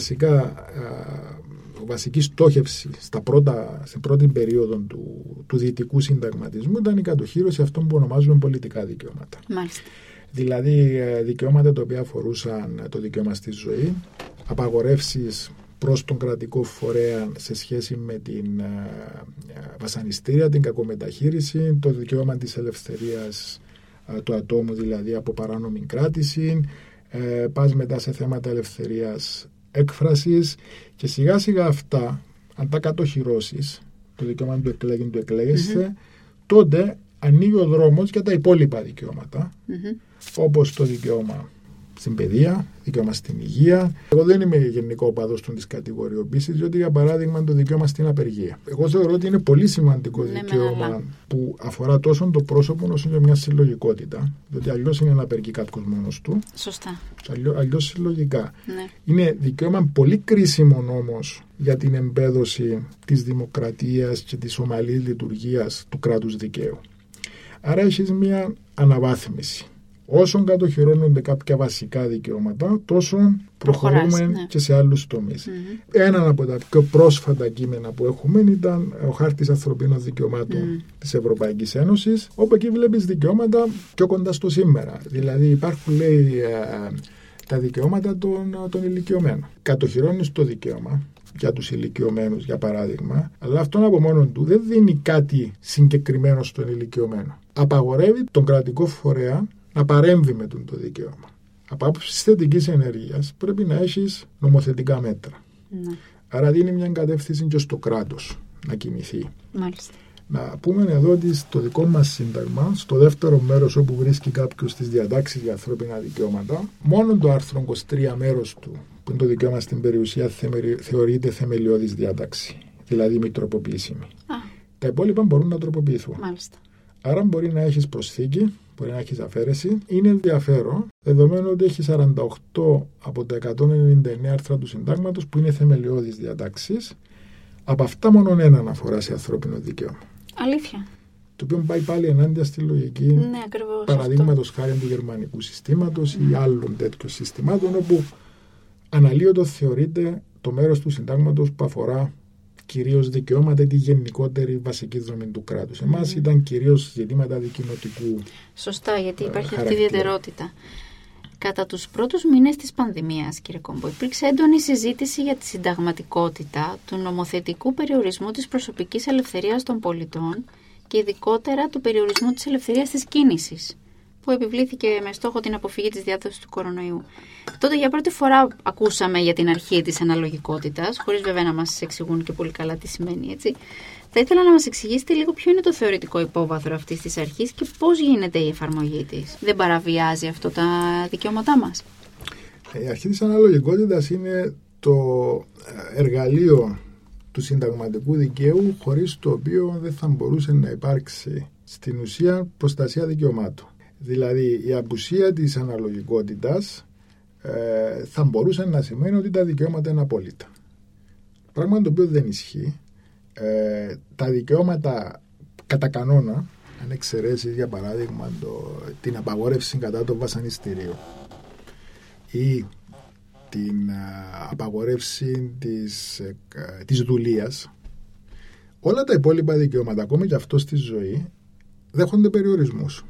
βασική στόχευση στην πρώτη περίοδο του δυτικού συνταγματισμού ήταν η κατοχήρωση αυτών που ονομάζουμε πολιτικά δικαιώματα. Μάλιστα. Δηλαδή δικαιώματα τα οποία αφορούσαν το δικαίωμα στη ζωή, απαγορεύσεις προς τον κρατικό φορέα σε σχέση με την βασανιστήρια, την κακομεταχείριση, το δικαίωμα της ελευθερίας του ατόμου, δηλαδή από παράνομη κράτηση, πας μετά σε θέματα ελευθερίας έκφρασης και σιγά σιγά αυτά, αν τα κατοχυρώσεις, το δικαίωμα του εκλέγην, του εκλέγεσθε, τότε ανοίγει ο δρόμος για τα υπόλοιπα δικαιώματα, όπως το δικαίωμα στην παιδεία, δικαίωμα στην υγεία. Εγώ δεν είμαι γενικό οπαδός της κατηγοριοποίησης, διότι για παράδειγμα το δικαίωμα στην απεργία. Εγώ θεωρώ ότι είναι πολύ σημαντικό δικαίωμα που αφορά τόσο το πρόσωπο όσο και μια συλλογικότητα. Διότι αλλιώς είναι να απεργεί κάποιος μόνος του. Σωστά. Αλλιώς συλλογικά. Ναι. Είναι δικαίωμα πολύ κρίσιμο όμως για την εμπέδωση της δημοκρατίας και της ομαλής λειτουργίας του κράτους δικαίου. Άρα έχεις μια αναβάθμιση. Όσον κατοχυρώνονται κάποια βασικά δικαιώματα, τόσο προχωρούμε και σε άλλους τομείς. Ένα από τα πιο πρόσφατα κείμενα που έχουμε ήταν ο Χάρτης Ανθρωπίνων Δικαιωμάτων της Ευρωπαϊκής Ένωσης, όπου εκεί βλέπεις δικαιώματα πιο κοντά στο σήμερα. Δηλαδή υπάρχουν, λέει, τα δικαιώματα των ηλικιωμένων. Κατοχυρώνεις το δικαίωμα για τους ηλικιωμένους, για παράδειγμα, αλλά αυτόν από μόνον του δεν δίνει κάτι συγκεκριμένο στον ηλικιωμένο. Απαγορεύει τον κρατικό φορέα να παρέμβει με το δικαίωμα. Από άποψη θετικής ενέργειας πρέπει να έχεις νομοθετικά μέτρα. Ναι. Άρα δίνει μια κατεύθυνση και στο κράτος να κινηθεί. Μάλιστα. Να πούμε εδώ ότι στο δικό μας σύνταγμα, στο δεύτερο μέρος όπου βρίσκει κάποιος τις διατάξεις για ανθρώπινα δικαιώματα, μόνο το άρθρο 23 μέρος του, που είναι το δικαίωμα στην περιουσία, θεωρείται θεμελιώδης διάταξη, δηλαδή μη τροποποιήσιμη. Τα υπόλοιπα μπορούν να τροποποιηθούν. Μάλιστα. Άρα μπορεί να έχεις προσθήκη, μπορεί να έχεις αφαίρεση. Είναι ενδιαφέρον, δεδομένου ότι έχει 48 από τα 199 άρθρα του συντάγματος που είναι θεμελιώδεις διατάξεις. Από αυτά μόνο ένα αναφορά σε ανθρώπινο δικαίωμα. Αλήθεια. το οποίο πάει πάλι ενάντια στη λογική παραδείγματος χάρη του γερμανικού συστήματος ή άλλων τέτοιων συστημάτων, όπου αναλύωτο θεωρείται το μέρος του συντάγματος που αφορά κυρίως δικαιώματα ή τη γενικότερη βασική δομή του κράτους. Εμάς ήταν κυρίως ζητήματα δικοινοτικού. Σωστά, γιατί υπάρχει αυτή η ιδιαιτερότητα. Κατά τους πρώτους μήνες της πανδημίας, κύριε Κόμπο, υπήρξε έντονη συζήτηση για τη συνταγματικότητα του νομοθετικού περιορισμού της προσωπικής ελευθερίας των πολιτών και ειδικότερα του περιορισμού της ελευθερίας της κίνησης, που επιβλήθηκε με στόχο την αποφυγή της διάδοσης του κορονοϊού. Τότε για πρώτη φορά ακούσαμε για την αρχή της αναλογικότητας, χωρίς βέβαια να μας εξηγούν και πολύ καλά τι σημαίνει, έτσι. Θα ήθελα να μας εξηγήσετε λίγο ποιο είναι το θεωρητικό υπόβαθρο αυτής της αρχής και πώς γίνεται η εφαρμογή της. Δεν παραβιάζει αυτό τα δικαιώματά μας? Η αρχή της αναλογικότητας είναι το εργαλείο του συνταγματικού δικαίου, χωρίς το οποίο δεν θα μπορούσε να υπάρξει στην ουσία προστασία δικαιωμάτων. Δηλαδή η απουσία της αναλογικότητας θα μπορούσε να σημαίνει ότι τα δικαιώματα είναι απόλυτα. Πράγμα το οποίο δεν ισχύει. Τα δικαιώματα κατά κανόνα, αν εξαιρέσει για παράδειγμα την απαγόρευση κατά των βασανιστήριων ή την απαγόρευση της δουλείας, όλα τα υπόλοιπα δικαιώματα, ακόμη και αυτό στη ζωή, δέχονται περιορισμούς.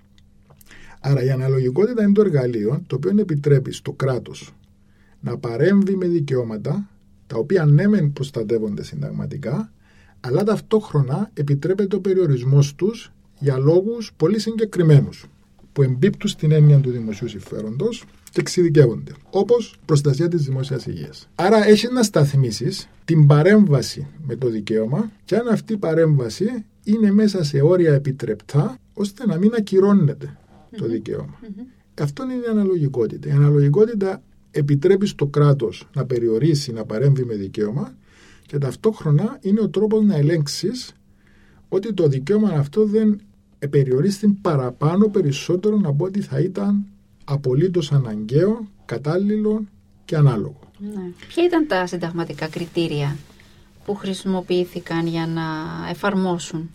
Άρα η αναλογικότητα είναι το εργαλείο το οποίο επιτρέπει στο κράτος να παρέμβει με δικαιώματα τα οποία ναι μεν προστατεύονται συνταγματικά, αλλά ταυτόχρονα επιτρέπεται ο περιορισμός τους για λόγους πολύ συγκεκριμένους που εμπίπτουν στην έννοια του δημοσίου συμφέροντος και εξειδικεύονται, όπως προστασία της δημόσιας υγείας. Άρα έχει να σταθμίσεις την παρέμβαση με το δικαίωμα και αν αυτή η παρέμβαση είναι μέσα σε όρια επιτρεπτά, ώστε να μην ακυρώνεται το δικαίωμα. Αυτό είναι η αναλογικότητα. Η αναλογικότητα επιτρέπει στο κράτος να περιορίσει, να παρέμβει με δικαίωμα και ταυτόχρονα είναι ο τρόπος να ελέγξεις ότι το δικαίωμα αυτό δεν περιορίσει παραπάνω περισσότερο από ό,τι θα ήταν απολύτως αναγκαίο, κατάλληλο και ανάλογο. Ναι. Ποια ήταν τα συνταγματικά κριτήρια που χρησιμοποιήθηκαν για να εφαρμόσουν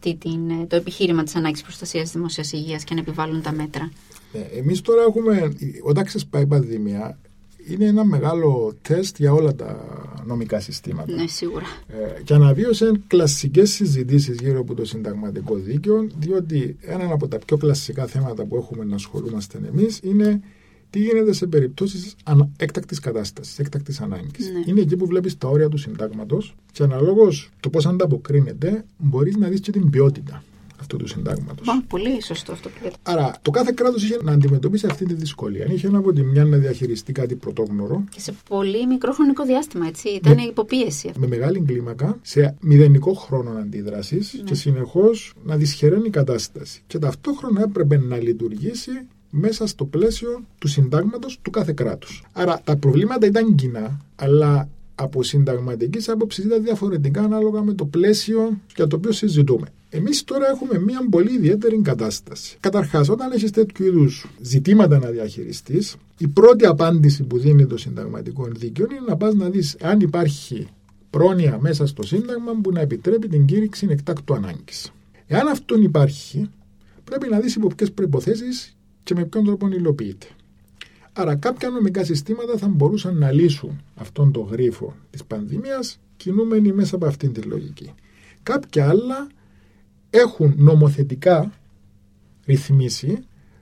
το επιχείρημα της ανάγκης προστασίας της δημόσιας υγείας και να επιβάλλουν τα μέτρα? Εμείς τώρα έχουμε, όταν ξεσπάει η πανδημία, είναι ένα μεγάλο τεστ για όλα τα νομικά συστήματα. Ναι, σίγουρα. Και αναβίωσαν κλασικές συζητήσεις γύρω από το συνταγματικό δίκαιο, διότι ένα από τα πιο κλασικά θέματα που έχουμε να ασχολούμαστε εμείς είναι τι γίνεται σε περιπτώσεις έκτακτης κατάστασης, έκτακτης ανάγκης. Ναι. Είναι εκεί που βλέπεις τα όρια του συντάγματος και αναλόγως το πώς ανταποκρίνεται, μπορείς να δεις και την ποιότητα αυτού του συντάγματος. Πολύ σωστό αυτό που λέτε. Άρα, το κάθε κράτος είχε να αντιμετωπίσει αυτή τη δυσκολία. Είχε από τη μια να διαχειριστεί κάτι πρωτόγνωρο. Και σε πολύ μικρό χρονικό διάστημα, έτσι. Ήταν υποπίεση. Με μεγάλη κλίμακα, σε μηδενικό χρόνο αντίδρασης και συνεχώς να δυσχεραίνει η κατάσταση. Και ταυτόχρονα έπρεπε να λειτουργήσει μέσα στο πλαίσιο του συντάγματος του κάθε κράτους. Άρα, τα προβλήματα ήταν κοινά, αλλά από συνταγματικής άποψης ήταν διαφορετικά ανάλογα με το πλαίσιο για το οποίο συζητούμε. Εμείς τώρα έχουμε μια πολύ ιδιαίτερη κατάσταση. Καταρχάς, όταν έχεις τέτοιου είδους ζητήματα να διαχειριστείς, η πρώτη απάντηση που δίνει το συνταγματικό δίκαιο είναι να πας να δεις αν υπάρχει πρόνοια μέσα στο Σύνταγμα που να επιτρέπει την κήρυξη εκτάκτου ανάγκης. Εάν αυτόν υπάρχει, πρέπει να δεις υπό ποιες προϋποθέσεις και με ποιον τρόπο υλοποιείται. Άρα, κάποια νομικά συστήματα θα μπορούσαν να λύσουν αυτόν τον γρίφο της πανδημίας, κινούμενοι μέσα από αυτήν τη λογική. Κάποια άλλα έχουν νομοθετικά ρυθμίσει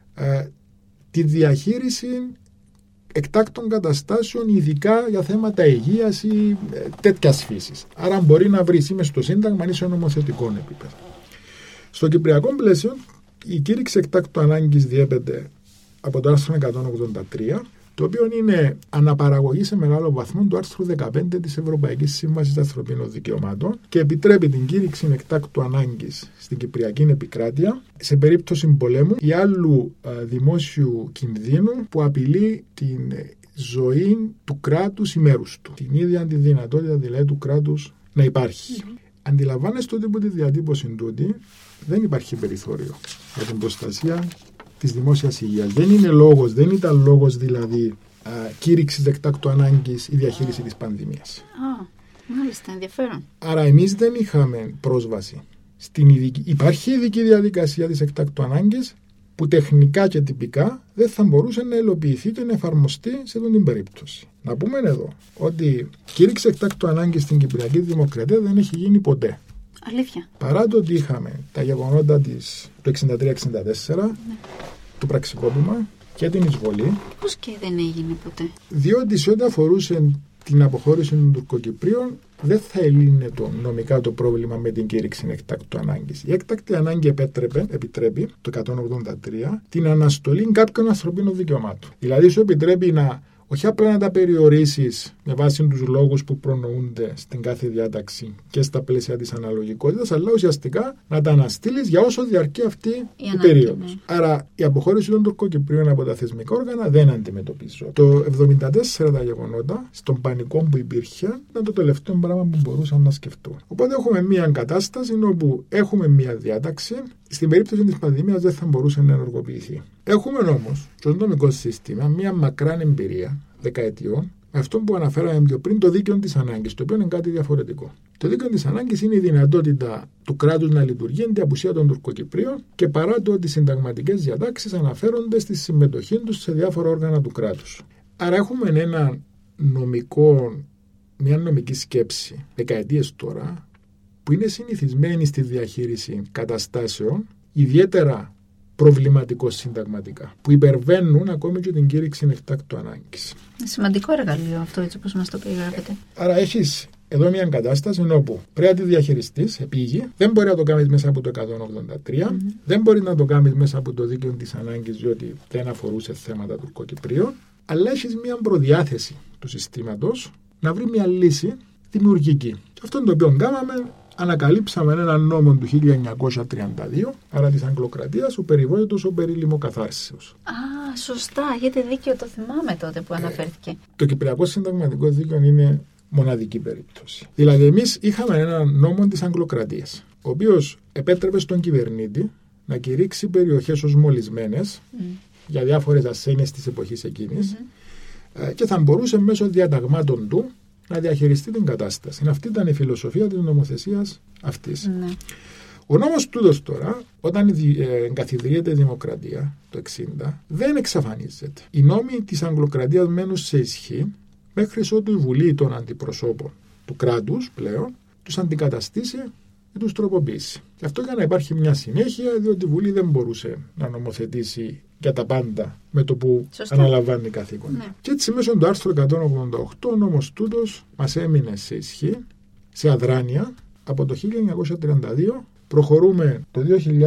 τη διαχείριση εκτάκτων καταστάσεων, ειδικά για θέματα υγείας ή τέτοιας φύσης. Άρα μπορεί να βρεις ή μες στο Σύνταγμα ή σε νομοθετικό επίπεδο. Στο κυπριακό πλαίσιο, η κήρυξη εκτάκτου ανάγκης διέπεται από το άρθρο 183, το οποίο είναι αναπαραγωγή σε μεγάλο βαθμό του άρθρου 15 της Ευρωπαϊκής Σύμβασης Ανθρωπίνων Δικαιωμάτων και επιτρέπει την κήρυξη εκτάκτου ανάγκης στην Κυπριακή επικράτεια σε περίπτωση πολέμου ή άλλου δημόσιου κινδύνου που απειλεί την ζωή του κράτους ή μέρους του. Την ίδια τη δυνατότητα δηλαδή του κράτους να υπάρχει. Αντιλαμβάνεστε ότι από τη διατύπωση τούτη δεν υπάρχει περιθώριο για την προστασία της δημόσιας υγείας. Δεν ήταν λόγος δηλαδή κήρυξης εκτάκτου ανάγκης η διαχείριση της πανδημίας. Μάλιστα, ενδιαφέρον. Άρα εμείς δεν είχαμε πρόσβαση Υπάρχει ειδική διαδικασία της εκτάκτου ανάγκης που τεχνικά και τυπικά δεν θα μπορούσε να υλοποιηθεί και να εφαρμοστεί σε αυτή την περίπτωση. Να πούμε εδώ ότι η κήρυξη εκτάκτου ανάγκης στην Κυπριακή Δημοκρατία δεν έχει γίνει ποτέ. Αλήθεια. Παρά το ότι είχαμε τα γεγονότα του 63-64, του πραξικόπημα και την εισβολή. Πώς και δεν έγινε ποτέ? Διότι σε ό,τι αφορούσε την αποχώρηση των Τουρκοκυπρίων, δεν θα ελύνε νομικά το πρόβλημα με την κήρυξη εκτάκτου ανάγκης. Η έκτακτη ανάγκη επιτρέπει το 183 την αναστολή κάποιων ανθρωπίνων δικαιωμάτων. Δηλαδή, σου επιτρέπει όχι απλά να τα περιορίσεις με βάση τους λόγους που προνοούνται στην κάθε διάταξη και στα πλαίσια της αναλογικότητας, αλλά ουσιαστικά να τα αναστείλεις για όσο διαρκεί αυτή η περίοδος. Ναι. Άρα η αποχώρηση των Τουρκοκυπρίων από τα θεσμικά όργανα δεν αντιμετωπίζω. Το 1974 τα γεγονότα, στον πανικό που υπήρχε, ήταν το τελευταίο πράγμα που μπορούσαν να σκεφτούν. Οπότε έχουμε μια κατάσταση όπου έχουμε μια διάταξη. Στην περίπτωση της πανδημίας δεν θα μπορούσε να ενεργοποιηθεί. Έχουμε όμως στο νομικό σύστημα μια μακρά εμπειρία δεκαετιών με αυτό που αναφέραμε πιο πριν, το δίκαιο της ανάγκης, το οποίο είναι κάτι διαφορετικό. Το δίκαιο της ανάγκης είναι η δυνατότητα του κράτους να λειτουργεί εν τη απουσία των Τουρκοκυπρίων και παρά το ότι οι συνταγματικές διατάξεις αναφέρονται στη συμμετοχή τους σε διάφορα όργανα του κράτους. Άρα έχουμε μια νομική σκέψη δεκαετίες τώρα, που είναι συνηθισμένη στη διαχείριση καταστάσεων, ιδιαίτερα προβληματικό συνταγματικά, που υπερβαίνουν ακόμη και την κήρυξη εκτάκτου ανάγκης. Σημαντικό εργαλείο αυτό, έτσι όπως μας το περιγράφετε. Άρα έχεις εδώ μια κατάσταση όπου πρέπει να τη διαχειριστείς επίγει, δεν μπορεί να το κάνεις μέσα από το 183, δεν μπορεί να το κάνεις μέσα από το δίκαιο της ανάγκης, διότι δεν αφορούσε θέματα Τουρκοκυπρίων, αλλά έχεις μια προδιάθεση του συστήματος να βρει μια λύση δημιουργική. Και αυτό το οποίο κάναμε, ανακαλύψαμε έναν νόμο του 1932, άρα της Αγγλοκρατίας, ο περιβόητος ο περί λιμοκαθάρσεως. Α, σωστά, έχετε δίκιο, το θυμάμαι τότε που αναφέρθηκε. Το Κυπριακό Συνταγματικό Δίκαιο είναι μοναδική περίπτωση. Δηλαδή, εμείς είχαμε έναν νόμο της Αγγλοκρατίας, ο οποίος επέτρεπε στον κυβερνήτη να κηρύξει περιοχές ως μολυσμένες για διάφορες ασθένειες της εποχής εκείνης και θα μπορούσε μέσω διαταγμάτων του να διαχειριστεί την κατάσταση. Αυτή ήταν η φιλοσοφία της νομοθεσίας αυτής. Ο νόμος τούτος τώρα, όταν εγκαθιδρύεται η δημοκρατία το 1960, δεν εξαφανίζεται. Οι νόμοι της Αγγλοκρατίας μένουν σε ισχύ μέχρι ότου η Βουλή των Αντιπροσώπων του κράτους πλέον τους αντικαταστήσει και τους τροποποιήσει. Και αυτό για να υπάρχει μια συνέχεια, διότι η Βουλή δεν μπορούσε να νομοθετήσει για τα πάντα με το που αναλαμβάνει καθήκοντα. Ναι. Και έτσι μέσω του άρθρου 188 ο νόμος τούτος μας έμεινε σε ισχύ, σε αδράνεια, από το 1932. Προχωρούμε το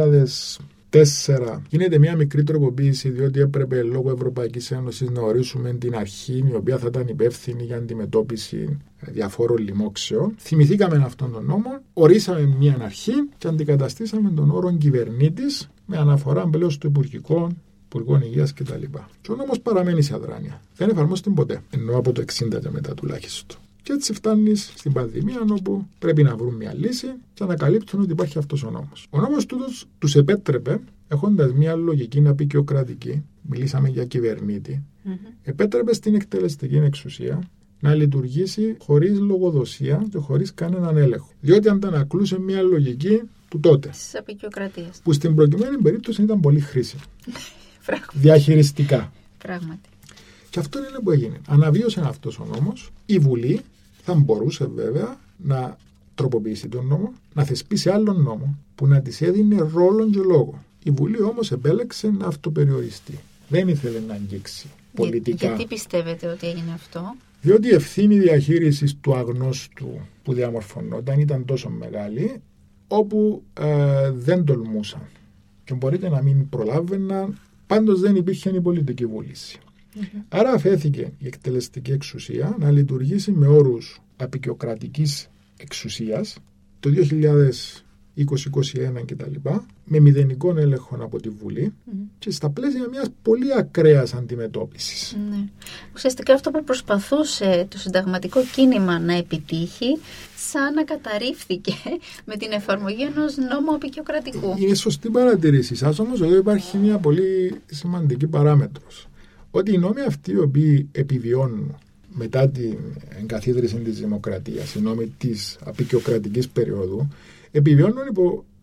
2004, γίνεται μια μικρή τροποποίηση, διότι έπρεπε λόγω Ευρωπαϊκής Ένωσης να ορίσουμε την αρχή η οποία θα ήταν υπεύθυνη για αντιμετώπιση διαφόρων λοιμόξεων. Θυμηθήκαμε αυτόν τον νόμο, ορίσαμε μια αρχή και αντικαταστήσαμε τον όρο κυβερνήτης με αναφορά πλέον στο Υπουργών Υγείας κτλ. Και ο νόμος παραμένει σε αδράνεια. Δεν εφαρμόζεται ποτέ, ενώ από το 60 και μετά τουλάχιστον. Και έτσι φτάνεις στην πανδημία, όπου πρέπει να βρουν μια λύση και ανακαλύπτουν ότι υπάρχει αυτός ο νόμος. Ο νόμος τους επέτρεπε, έχοντας μια λογική απεικιοκρατική, μιλήσαμε για κυβερνήτη, επέτρεπε στην εκτελεστική εξουσία να λειτουργήσει χωρίς λογοδοσία και χωρίς κανέναν έλεγχο. Διότι αντανακλούσε μια λογική του τότε. Της απεικιοκρατίας. Που στην προκειμένη περίπτωση ήταν πολύ χρήσιμη. Διαχειριστικά. Πράγματι. Και αυτό είναι που έγινε. Αναβίωσε αυτός ο νόμος. Η Βουλή θα μπορούσε βέβαια να τροποποιήσει τον νόμο, να θεσπίσει άλλον νόμο που να της έδινε ρόλο και λόγο. Η Βουλή όμως επέλεξε να αυτοπεριοριστεί. Δεν ήθελε να αγγίξει πολιτικά. Γιατί πιστεύετε ότι έγινε αυτό? Διότι η ευθύνη διαχείρισης του αγνώστου που διαμορφωνόταν ήταν τόσο μεγάλη, όπου δεν τολμούσαν. Και μπορείτε να μην προλάβαιναν, πάντως δεν υπήρχε η πολιτική βούληση. Άρα αφέθηκε η εκτελεστική εξουσία να λειτουργήσει με όρους απεικιοκρατικής εξουσίας το 2020-2021 κτλ. Με μηδενικών έλεγχων από τη Βουλή και στα πλαίσια μιας πολύ ακραίας αντιμετώπισης. Ναι. Ουσιαστικά αυτό που προσπαθούσε το συνταγματικό κίνημα να επιτύχει, σαν να καταρρίφθηκε με την εφαρμογή ενός νόμου απεικιοκρατικού. Είναι σωστή παρατηρήση σας, όμως εδώ υπάρχει μια πολύ σημαντική παράμετρος. Ότι οι νόμοι αυτοί οι οποίοι επιβιώνουν μετά την εγκαθίδρυση της δημοκρατίας, οι νόμοι της απεικιοκρατικής περίοδου, επιβιώνουν υπό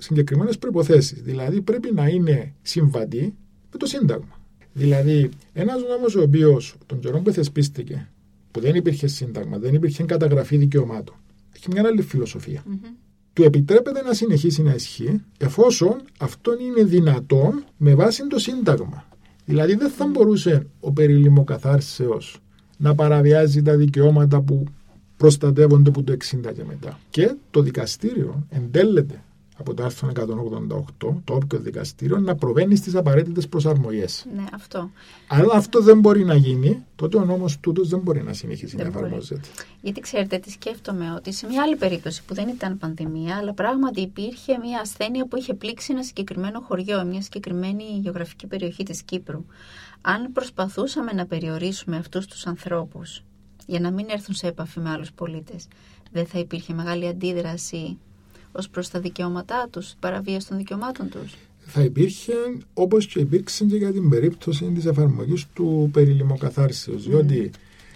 συγκεκριμένες προϋποθέσεις. Δηλαδή πρέπει να είναι συμβατή με το Σύνταγμα. Δηλαδή, ένας νόμος ο οποίος τον καιρό που θεσπίστηκε, που δεν υπήρχε Σύνταγμα, δεν υπήρχε καταγραφή δικαιωμάτων, έχει μια άλλη φιλοσοφία. Του επιτρέπεται να συνεχίσει να ισχύει εφόσον αυτό είναι δυνατόν με βάση το Σύνταγμα. Δηλαδή, δεν θα μπορούσε ο περιλημοκαθάρσεως να παραβιάζει τα δικαιώματα που προστατεύονται από το 60 και μετά. Και το δικαστήριο εντέλεται από το άρθρο 188, το όποιο δικαστήριο, να προβαίνει στις απαραίτητες προσαρμογές. Ναι, αυτό. Αν αυτό δεν μπορεί να γίνει, τότε ο νόμος τούτος δεν μπορεί να συνεχίσει να εφαρμόζεται. Γιατί ξέρετε, τι σκέφτομαι, ότι σε μια άλλη περίπτωση που δεν ήταν πανδημία, αλλά πράγματι υπήρχε μια ασθένεια που είχε πλήξει ένα συγκεκριμένο χωριό, μια συγκεκριμένη γεωγραφική περιοχή της Κύπρου. Αν προσπαθούσαμε να περιορίσουμε αυτούς τους ανθρώπους για να μην έρθουν σε επαφή με άλλους πολίτες, δεν θα υπήρχε μεγάλη αντίδραση ως προς τα δικαιώματά τους, παραβίαση των δικαιωμάτων τους? Θα υπήρχε, όπως και υπήρξε και για την περίπτωση της εφαρμογής του περιλημοκαθάρσεως, διότι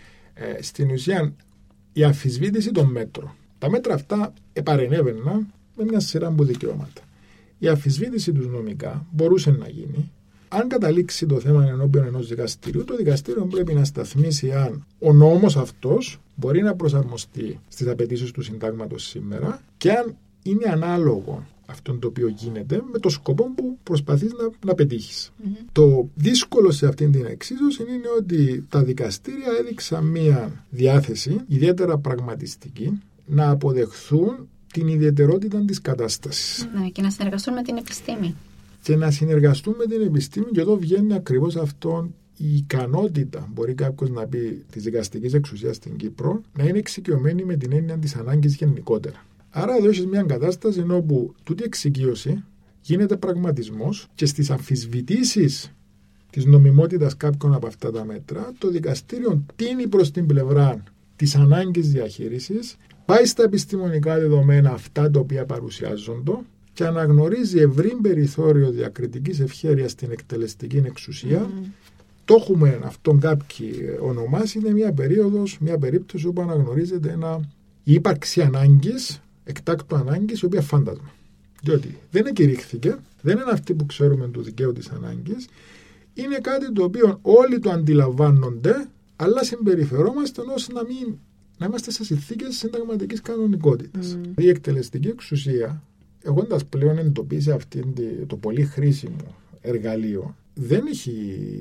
στην ουσία η αμφισβήτηση των μέτρων, τα μέτρα αυτά επαρενέβαιναν με μια σειρά από δικαιώματα. Η αμφισβήτηση τους νομικά μπορούσε να γίνει. Αν καταλήξει το θέμα ενώπιον ενός δικαστηρίου, το δικαστήριο πρέπει να σταθμίσει αν ο νόμος αυτός μπορεί να προσαρμοστεί στις απαιτήσεις του συντάγματος σήμερα και αν είναι ανάλογο αυτό το οποίο γίνεται με το σκοπό που προσπαθείς να πετύχεις. Το δύσκολο σε αυτήν την εξίσωση είναι ότι τα δικαστήρια έδειξαν μία διάθεση ιδιαίτερα πραγματιστική να αποδεχθούν την ιδιαιτερότητα της κατάστασης. Ναι, και να συνεργαστούν με την επιστήμη. Και να συνεργαστούν με την επιστήμη, και εδώ βγαίνει ακριβώς αυτό η ικανότητα, μπορεί κάποιος να πει, της δικαστικής εξουσίας στην Κύπρο να είναι εξοικειωμένη με την έννοια της ανάγκης γενικότερα. Άρα εδώ έχεις μια κατάσταση όπου τούτη εξοικείωση γίνεται πραγματισμός και στις αμφισβητήσεις της νομιμότητας κάποιων από αυτά τα μέτρα το δικαστήριο τίνει προς την πλευρά της ανάγκης διαχείρισης, πάει στα επιστημονικά δεδομένα αυτά τα οποία παρουσιάζονται και αναγνωρίζει ευρύ περιθώριο διακριτικής ευχέρειας στην εκτελεστική εξουσία. Το έχουμε αυτόν κάποιοι ονομάσει, είναι μια περίοδος, μια περίπτωση όπου αναγνωρίζεται η ύπαρξη ανάγκης, εκτάκτου ανάγκης, η οποία φάντασμα. Διότι δεν εκηρύχθηκε, δεν είναι αυτή που ξέρουμε του δικαίου της ανάγκης, είναι κάτι το οποίο όλοι το αντιλαμβάνονται, αλλά συμπεριφερόμαστε ως να είμαστε σε συνθήκες συνταγματικής κανονικότητας. Η εκτελεστική εξουσία, έχοντας πλέον εντοπίσει το πολύ χρήσιμο εργαλείο, δεν έχει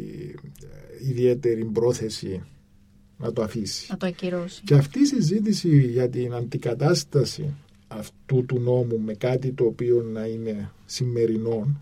ιδιαίτερη πρόθεση να το αφήσει. Να το ακυρώσει. Και αυτή η συζήτηση για την αντικατάσταση αυτού του νόμου με κάτι το οποίο να είναι σημερινό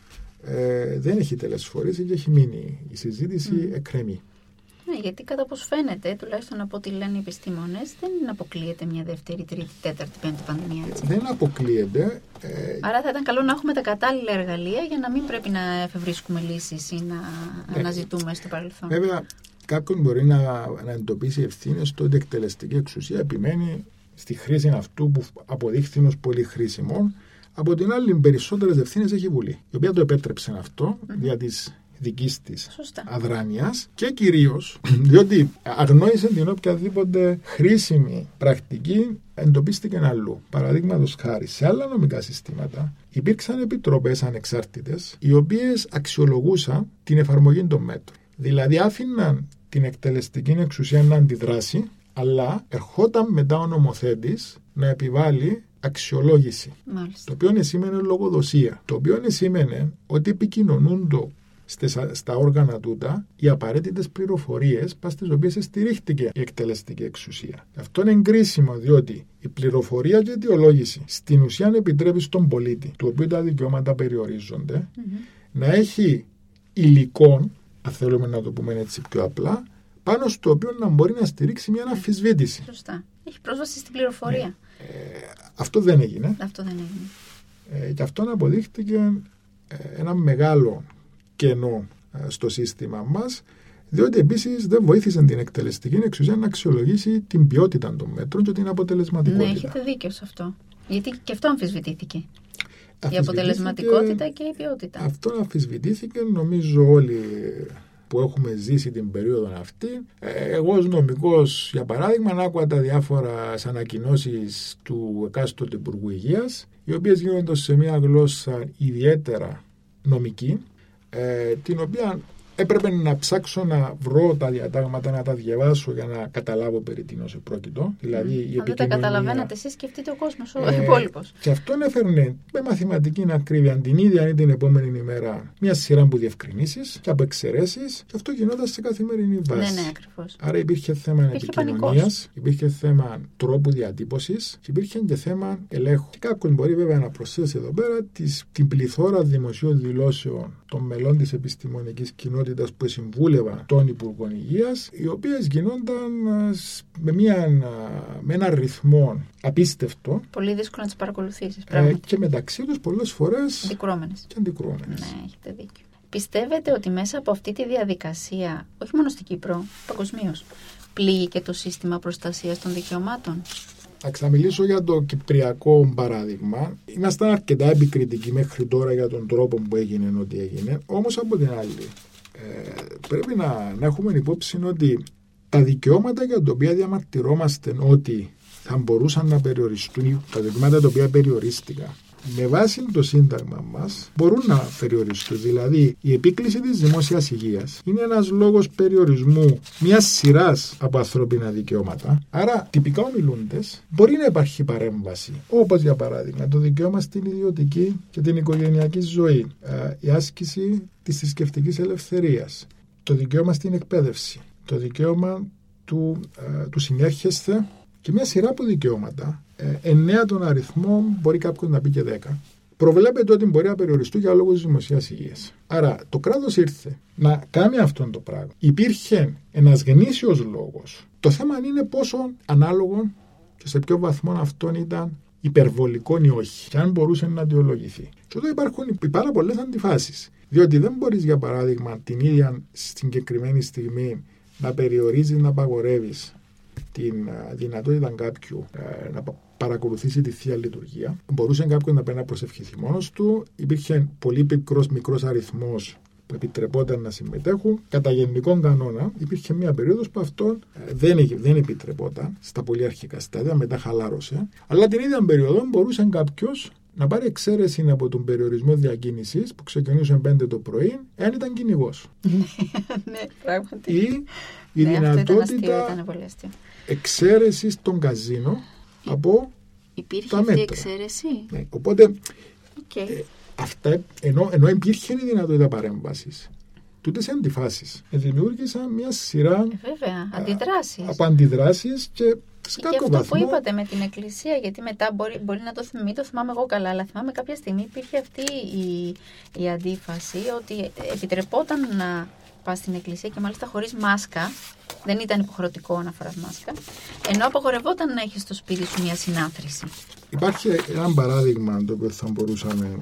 δεν έχει τελεσφορήσει και έχει μείνει η συζήτηση εκκρεμή. Ναι, γιατί κατά πώς φαίνεται, τουλάχιστον από ό,τι λένε οι επιστήμονες, δεν αποκλείεται μια δεύτερη, τρίτη, τέταρτη, πέμπτη πανδημία. Έτσι. Δεν αποκλείεται. Άρα θα ήταν καλό να έχουμε τα κατάλληλα εργαλεία για να μην πρέπει να εφευρίσκουμε λύσεις ή να αναζητούμε στο παρελθόν. Βέβαια, κάποιον μπορεί να εντοπίσει ευθύνες στο ότι η εκτελεστική εξουσία επιμένει στη χρήση αυτού που αποδείχθηκε ως πολύ χρήσιμο. Από την άλλη, περισσότερες ευθύνες έχει η Βουλή, η οποία το επέτρεψε αυτό δια της δικής της αδράνειας και κυρίως διότι αγνόησε την οποιαδήποτε χρήσιμη πρακτική εντοπίστηκε αλλού. Παραδείγματος χάρη, σε άλλα νομικά συστήματα υπήρξαν επιτροπές ανεξάρτητες οι οποίες αξιολογούσαν την εφαρμογή των μέτρων. Δηλαδή άφηναν την εκτελεστική εξουσία να αντιδράσει, αλλά ερχόταν μετά ο νομοθέτης να επιβάλλει αξιολόγηση. Μάλιστα. Το οποίο σημαίνει λογοδοσία. Το οποίο σημαίνει ότι επικοινωνούν στα όργανα τούτα οι απαραίτητες πληροφορίες πας στις οποίες στηρίχτηκε η εκτελεστική εξουσία. Αυτό είναι κρίσιμο διότι η πληροφορία και η αιτιολόγηση στην ουσία επιτρέπει στον πολίτη, του οποίου τα δικαιώματα περιορίζονται, να έχει υλικό, αν θέλουμε να το πούμε έτσι πιο απλά, πάνω στο οποίο να μπορεί να στηρίξει μια αμφισβήτηση. Σωστά. Έχει πρόσβαση στην πληροφορία. Αυτό δεν έγινε. Αυτό δεν έγινε. Και αυτό αποδείχτηκε ένα μεγάλο κενό στο σύστημα μας, διότι επίσης δεν βοήθησε την εκτελεστική εξουσία να αξιολογήσει την ποιότητα των μέτρων και την αποτελεσματικότητα. Ναι, έχετε δίκιο σε αυτό. Γιατί και αυτό αμφισβητήθηκε. Η αποτελεσματικότητα και η ποιότητα. Αυτό αμφισβητήθηκε, νομίζω όλοι που έχουμε ζήσει την περίοδο αυτή. Εγώ ως νομικός, για παράδειγμα, άκουγα τα διάφορα ανακοινώσεις του εκάστοτε Υπουργού Υγείας, οι οποίες γίνονται σε μια γλώσσα ιδιαίτερα νομική, την οποία έπρεπε να ψάξω να βρω τα διατάγματα, να τα διαβάσω για να καταλάβω περί τίνος επρόκειτο. Δηλαδή, η αν δεν τα καταλαβαίνετε εσείς, σκεφτείτε ο κόσμος, ο υπόλοιπος. Και αυτόν έφερνε με μαθηματική ακρίβεια την ίδια ή την επόμενη ημέρα μια σειρά από διευκρινήσεις και από εξαιρέσεις, και αυτό γινόταν σε καθημερινή βάση. Ναι, ακριβώς. Άρα υπήρχε θέμα επικοινωνίας, υπήρχε θέμα τρόπου διατύπωσης και υπήρχε και θέμα ελέγχου. Και κάποιος μπορεί βέβαια να προσθέσει εδώ πέρα την πληθώρα δημοσίων δηλώσεων των μελών της επιστημονικής κοινότητας που συμβούλευαν των Υπουργών Υγείας, οι οποίες γινόνταν με έναν ρυθμό απίστευτο. Πολύ δύσκολο να τις παρακολουθήσεις. Και μεταξύ τους πολλές φορές αντικρουόμενες. Ναι, έχετε δίκιο. Πιστεύετε ότι μέσα από αυτή τη διαδικασία, όχι μόνο στην Κύπρο, παγκοσμίως, πλήγει και το σύστημα προστασίας των δικαιωμάτων? Θα μιλήσω για το κυπριακό παράδειγμα. Ήμασταν αρκετά επικριτικοί μέχρι τώρα για τον τρόπο που έγινε ό,τι έγινε. Όμως από την άλλη, πρέπει να έχουμε υπόψη ότι τα δικαιώματα για τα οποία διαμαρτυρόμαστε ότι θα μπορούσαν να περιοριστούν, τα δικαιώματα τα οποία περιορίστηκαν, με βάση το Σύνταγμα μας μπορούν να περιοριστούν. Δηλαδή, η επίκληση της δημόσιας υγείας είναι ένας λόγος περιορισμού μιας σειράς από ανθρώπινα δικαιώματα. Άρα, τυπικά ομιλούντες, μπορεί να υπάρχει παρέμβαση. Όπως για παράδειγμα, το δικαίωμα στην ιδιωτική και την οικογενειακή ζωή, η άσκηση της θρησκευτικής ελευθερίας, το δικαίωμα στην εκπαίδευση, το δικαίωμα του συνέρχεσθε και μια σειρά από δικαιώματα. 9 τον αριθμό, μπορεί κάποιος να πει και 10. Προβλέπεται ότι μπορεί να περιοριστούν για λόγους δημοσίας υγείας. Άρα το κράτος ήρθε να κάνει αυτό το πράγμα. Υπήρχε ένας γνήσιος λόγος. Το θέμα είναι πόσο ανάλογο και σε ποιο βαθμό αυτόν ήταν υπερβολικό ή όχι, και αν μπορούσε να αιτιολογηθεί. Και εδώ υπάρχουν πάρα πολλές αντιφάσεις. Διότι δεν μπορείς, για παράδειγμα, την ίδια συγκεκριμένη στιγμή να περιορίζεις, να απαγορεύεις την δυνατότητα κάποιου να παρακολουθήσει τη Θεία Λειτουργία. Μπορούσε κάποιος να πάει να προσευχηθεί μόνος του. Υπήρχε πολύ μικρός αριθμός που επιτρεπόταν να συμμετέχουν. Κατά γενικών κανόνα υπήρχε μια περίοδος που αυτό δεν επιτρεπόταν στα πολύ αρχικά στάδια, μετά χαλάρωσε. Αλλά την ίδια περίοδο μπορούσε κάποιος να πάρει εξαίρεση από τον περιορισμό διακίνησης που ξεκινούσε 5 το πρωί, εάν ήταν κυνηγός. Ναι, πράγματι. Ή η δυνατότητα εξαίρεσης των καζίνο από υπήρχε τα μέτρα. Αυτή η εξαίρεση. Ναι, οπότε αυτά, ενώ υπήρχε η δυνατότητα παρέμβασης, τούτες οι αντιφάσεις δημιούργησαν μια σειρά αντιδράσεις. Από αντιδράσεις και σε κάποιο αυτό βαθμό. Που είπατε με την Εκκλησία, γιατί μετά μπορεί να μην το θυμάμαι εγώ καλά, αλλά θυμάμαι κάποια στιγμή υπήρχε αυτή η αντίφαση ότι επιτρεπόταν να πας στην Εκκλησία και μάλιστα χωρίς μάσκα. Δεν ήταν υποχρεωτικό να φοράς μάσκα, ενώ απαγορευόταν να έχεις στο σπίτι σου μια συνάθρηση. Υπάρχει ένα παράδειγμα το οποίο θα μπορούσαμε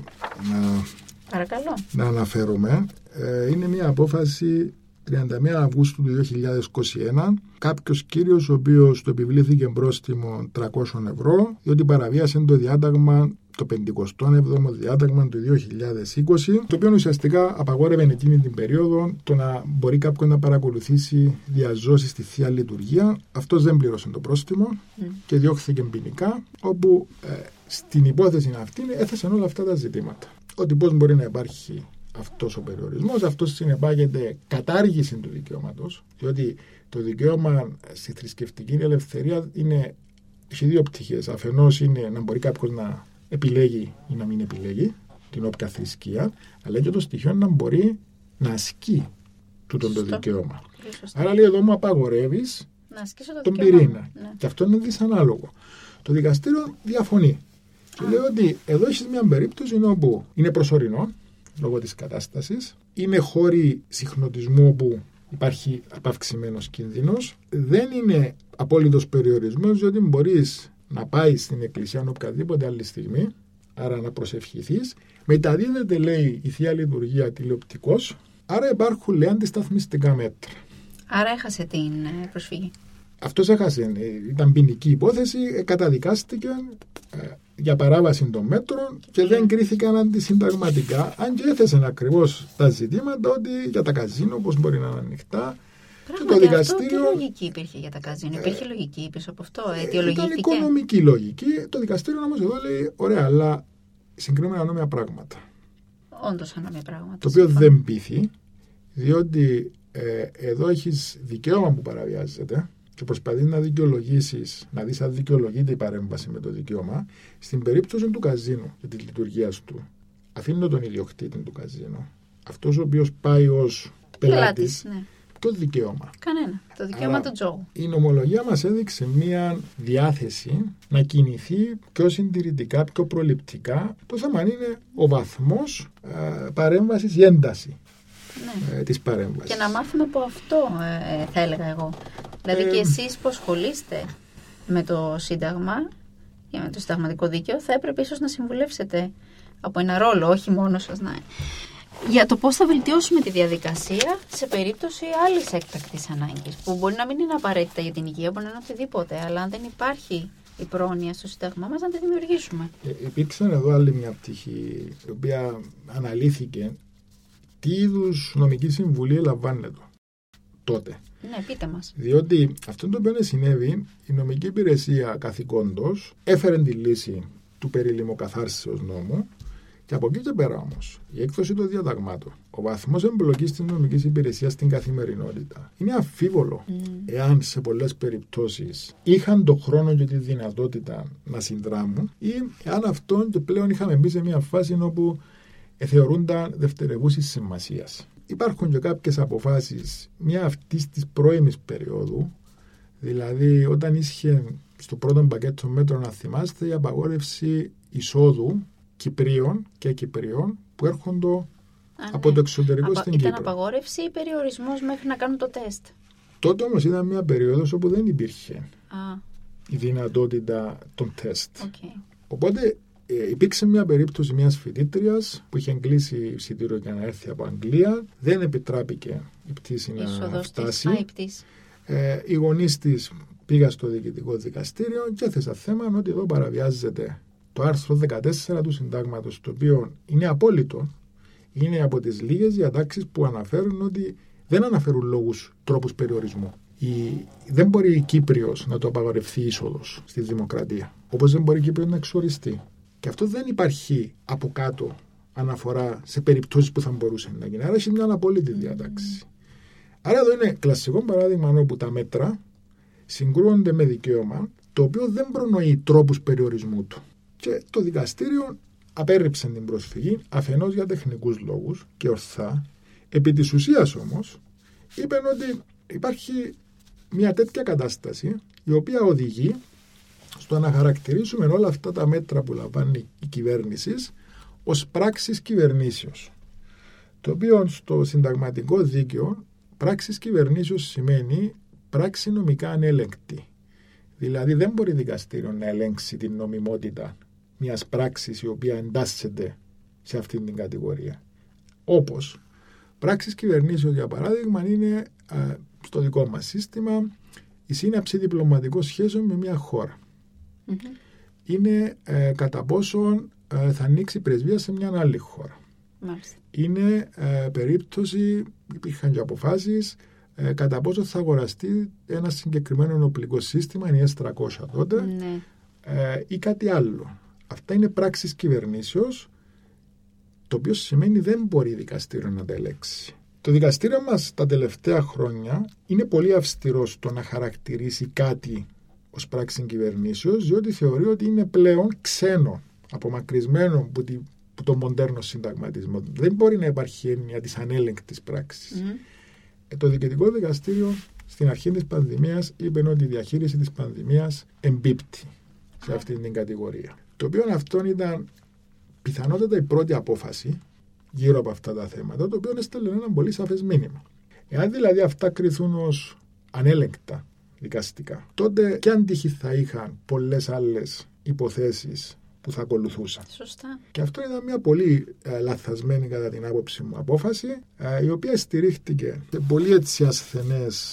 να αναφέρουμε. Είναι μια απόφαση 31 Αυγούστου του 2021. Κάποιος κύριος ο οποίος του επιβλήθηκε πρόστιμο 300 ευρώ διότι παραβίασε το διάταγμα, το 57ο διάταγμα του 2020, το οποίο ουσιαστικά απαγόρευε εκείνη την περίοδο το να μπορεί κάποιον να παρακολουθήσει διαζώσεις στη Θεία Λειτουργία. Αυτός δεν πλήρωσε το πρόστιμο και διώχθηκε ποινικά, όπου στην υπόθεση αυτή έθεσαν όλα αυτά τα ζητήματα. Ότι πώς μπορεί να υπάρχει αυτός ο περιορισμός, αυτός συνεπάγεται κατάργηση του δικαιώματος, διότι το δικαίωμα στη θρησκευτική ελευθερία έχει δύο πτυχές. Αφενός είναι να μπορεί κάποιος να επιλέγει ή να μην επιλέγει την όποια θρησκεία, αλλά και το στοιχείο να μπορεί να ασκεί τούτο το δικαίωμα. Άρα λέει εδώ μου απαγορεύεις τον πυρήνα. Ναι. Και αυτό είναι δυσανάλογο. Το δικαστήριο διαφωνεί. Και λέει ότι εδώ έχεις μια περίπτωση όπου είναι προσωρινό λόγω της κατάστασης, είναι χώροι συχνοτισμού όπου υπάρχει απαυξημένος κίνδυνος, δεν είναι απόλυτος περιορισμός, διότι μπορείς να πάει στην εκκλησία οποιαδήποτε άλλη στιγμή, άρα να προσευχηθείς. Μεταδίδεται, λέει, η Θεία Λειτουργία τηλεοπτικώς, άρα υπάρχουν, λέει, αντισταθμιστικά μέτρα. Άρα έχασε την προσφυγή. Αυτός έχασε, ήταν ποινική υπόθεση, καταδικάστηκε, για παράβαση των μέτρων και δεν κρίθηκαν αντισυνταγματικά, αν και έθεσαν ακριβώς τα ζητήματα ότι για τα καζίνο πώς μπορεί να είναι ανοιχτά. Και το δικαστήριο. Τι λογική υπήρχε για τα καζίνο, υπήρχε λογική πίσω από αυτό, αιτιολογήθηκε. Ήταν οικονομική λογική. Το δικαστήριο όμως εδώ λέει: ωραία, αλλά συγκρίνουμε ανώμια πράγματα. Όντως ανώμια πράγματα. Το οποίο δεν πείθει, διότι εδώ έχεις δικαίωμα που παραβιάζεται και προσπαθείς να δικαιολογήσεις, να δεις αν δικαιολογείται η παρέμβαση με το δικαίωμα. Στην περίπτωση του καζίνου και της λειτουργίας του, αφήνω τον ιδιοκτήτη του καζίνου, αυτός ο οποίος πάει ως πελάτης. Ναι. Το δικαίωμα. Κανένα. Το δικαίωμα του τζόγου. Η νομολογία μας έδειξε μία διάθεση να κινηθεί πιο συντηρητικά, πιο προληπτικά. Το θέμα είναι ο βαθμός παρέμβασης, η ένταση της παρέμβασης. Και να μάθουμε από αυτό, θα έλεγα εγώ. Δηλαδή και εσείς που ασχολείστε με το Σύνταγμα και με το συνταγματικό δίκαιο, θα έπρεπε ίσως να συμβουλεύσετε από ένα ρόλο, όχι μόνο σας για το πώς θα βελτιώσουμε τη διαδικασία σε περίπτωση άλλης έκτακτης ανάγκης, που μπορεί να μην είναι απαραίτητα για την υγεία, μπορεί να είναι οτιδήποτε, αλλά αν δεν υπάρχει η πρόνοια στο Σύνταγμά μας, να τη δημιουργήσουμε. Υπήρξε εδώ άλλη μια πτυχή, η οποία αναλύθηκε. Τι είδους νομική συμβουλή λαμβάνεται τότε. Ναι, πείτε μας. Διότι αυτό το οποίο συνέβη, η νομική υπηρεσία καθηκόντως έφερε τη λύση του περί λιμοκαθάρσεως νόμου. Και από εκεί και πέρα όμως, η έκδοση των διαταγμάτων, ο βαθμός εμπλοκής της νομικής υπηρεσίας στην καθημερινότητα είναι αμφίβολο εάν σε πολλές περιπτώσεις είχαν τον χρόνο και τη δυνατότητα να συνδράμουν ή εάν αυτόν και πλέον είχαμε μπει σε μια φάση όπου θεωρούνταν δευτερευούσης σημασίας. Υπάρχουν και κάποιες αποφάσεις μια αυτής της πρώιμης περίοδου, δηλαδή όταν ίσχυε στο πρώτο πακέτο μέτρων, να θυμάστε, η απαγόρευση εισόδου Κυπρίων και Κυπριών που έρχονται από το εξωτερικό στην Κύπρο. Ήταν απαγόρευση ή περιορισμός μέχρι να κάνουν το τεστ? Τότε όμως ήταν μια περίοδος όπου δεν υπήρχε η δυνατότητα των τεστ. Οπότε υπήρξε μια περίπτωση μιας φοιτήτριας που είχε κλείσει εισιτήριο για να έρθει από Αγγλία. Δεν επιτράπηκε η πτήση να φτάσει. Οι γονείς της πήγαν στο διοικητικό δικαστήριο και έθεσαν θέμα ότι εδώ παραβιάζεται το άρθρο 14 του Συντάγματος, το οποίο είναι απόλυτο, είναι από τις λίγες διατάξεις που αναφέρουν ότι δεν αναφέρουν λόγους, τρόπους περιορισμού. Δεν μπορεί η Κύπριος να το απαγορευτεί είσοδος στη δημοκρατία, όπως δεν μπορεί η Κύπριος να εξοριστεί. Και αυτό δεν υπάρχει από κάτω αναφορά σε περιπτώσεις που θα μπορούσε να γίνει. Άρα έχει μια απόλυτη διάταξη. Άρα εδώ είναι κλασικό παράδειγμα όπου τα μέτρα συγκρούονται με δικαίωμα το οποίο δεν προνοεί τρόπους περιορισμού του. Και το δικαστήριο απέρριψε την προσφυγή αφενός για τεχνικούς λόγους και ορθά. Επί της ουσίας όμως είπε ότι υπάρχει μια τέτοια κατάσταση η οποία οδηγεί στο να χαρακτηρίσουμε όλα αυτά τα μέτρα που λαμβάνει η κυβέρνηση ως πράξεις κυβερνήσεως. Το οποίο στο συνταγματικό δίκαιο πράξεις κυβερνήσεως σημαίνει πράξη νομικά ανέλεγκτη. Δηλαδή δεν μπορεί δικαστήριο να ελέγξει την νομιμότητα μιας πράξης η οποία εντάσσεται σε αυτήν την κατηγορία. Όπως πράξεις κυβερνήσεως, για παράδειγμα, είναι στο δικό μας σύστημα η σύναψη διπλωματικών σχέσεων με μια χώρα. Είναι κατά πόσον θα ανοίξει πρεσβεία σε μια άλλη χώρα. Μάλιστα. Είναι περίπτωση, υπήρχαν και αποφάσεις, κατά πόσο θα αγοραστεί ένα συγκεκριμένο ενοπλικό σύστημα, είναι S300 τότε, ή κάτι άλλο. Αυτά είναι πράξεις κυβερνήσεως, το οποίο σημαίνει δεν μπορεί δικαστήριο να τα ελέγξει. Το δικαστήριο μας τα τελευταία χρόνια είναι πολύ αυστηρό στο να χαρακτηρίσει κάτι ως πράξη κυβερνήσεως, διότι θεωρεί ότι είναι πλέον ξένο, απομακρυσμένο από τον μοντέρνο συνταγματισμό. Δεν μπορεί να υπάρχει έννοια της ανέλεγκτης πράξης. Το διοικητικό δικαστήριο στην αρχή της πανδημίας είπε ότι η διαχείριση της πανδημίας εμπίπτει σε αυτή την κατηγορία. Το οποίο αυτό ήταν πιθανότατα η πρώτη απόφαση γύρω από αυτά τα θέματα, το οποίο έστελνε ένα πολύ σαφές μήνυμα. Εάν δηλαδή αυτά κριθούν ως ανέλεγκτα δικαστικά, τότε και αντίχει θα είχαν πολλές άλλες υποθέσεις που θα ακολουθούσαν. Σωστά. Και αυτό ήταν μια πολύ λαθασμένη κατά την άποψη μου απόφαση, η οποία στηρίχτηκε σε πολύ έτσι ασθενές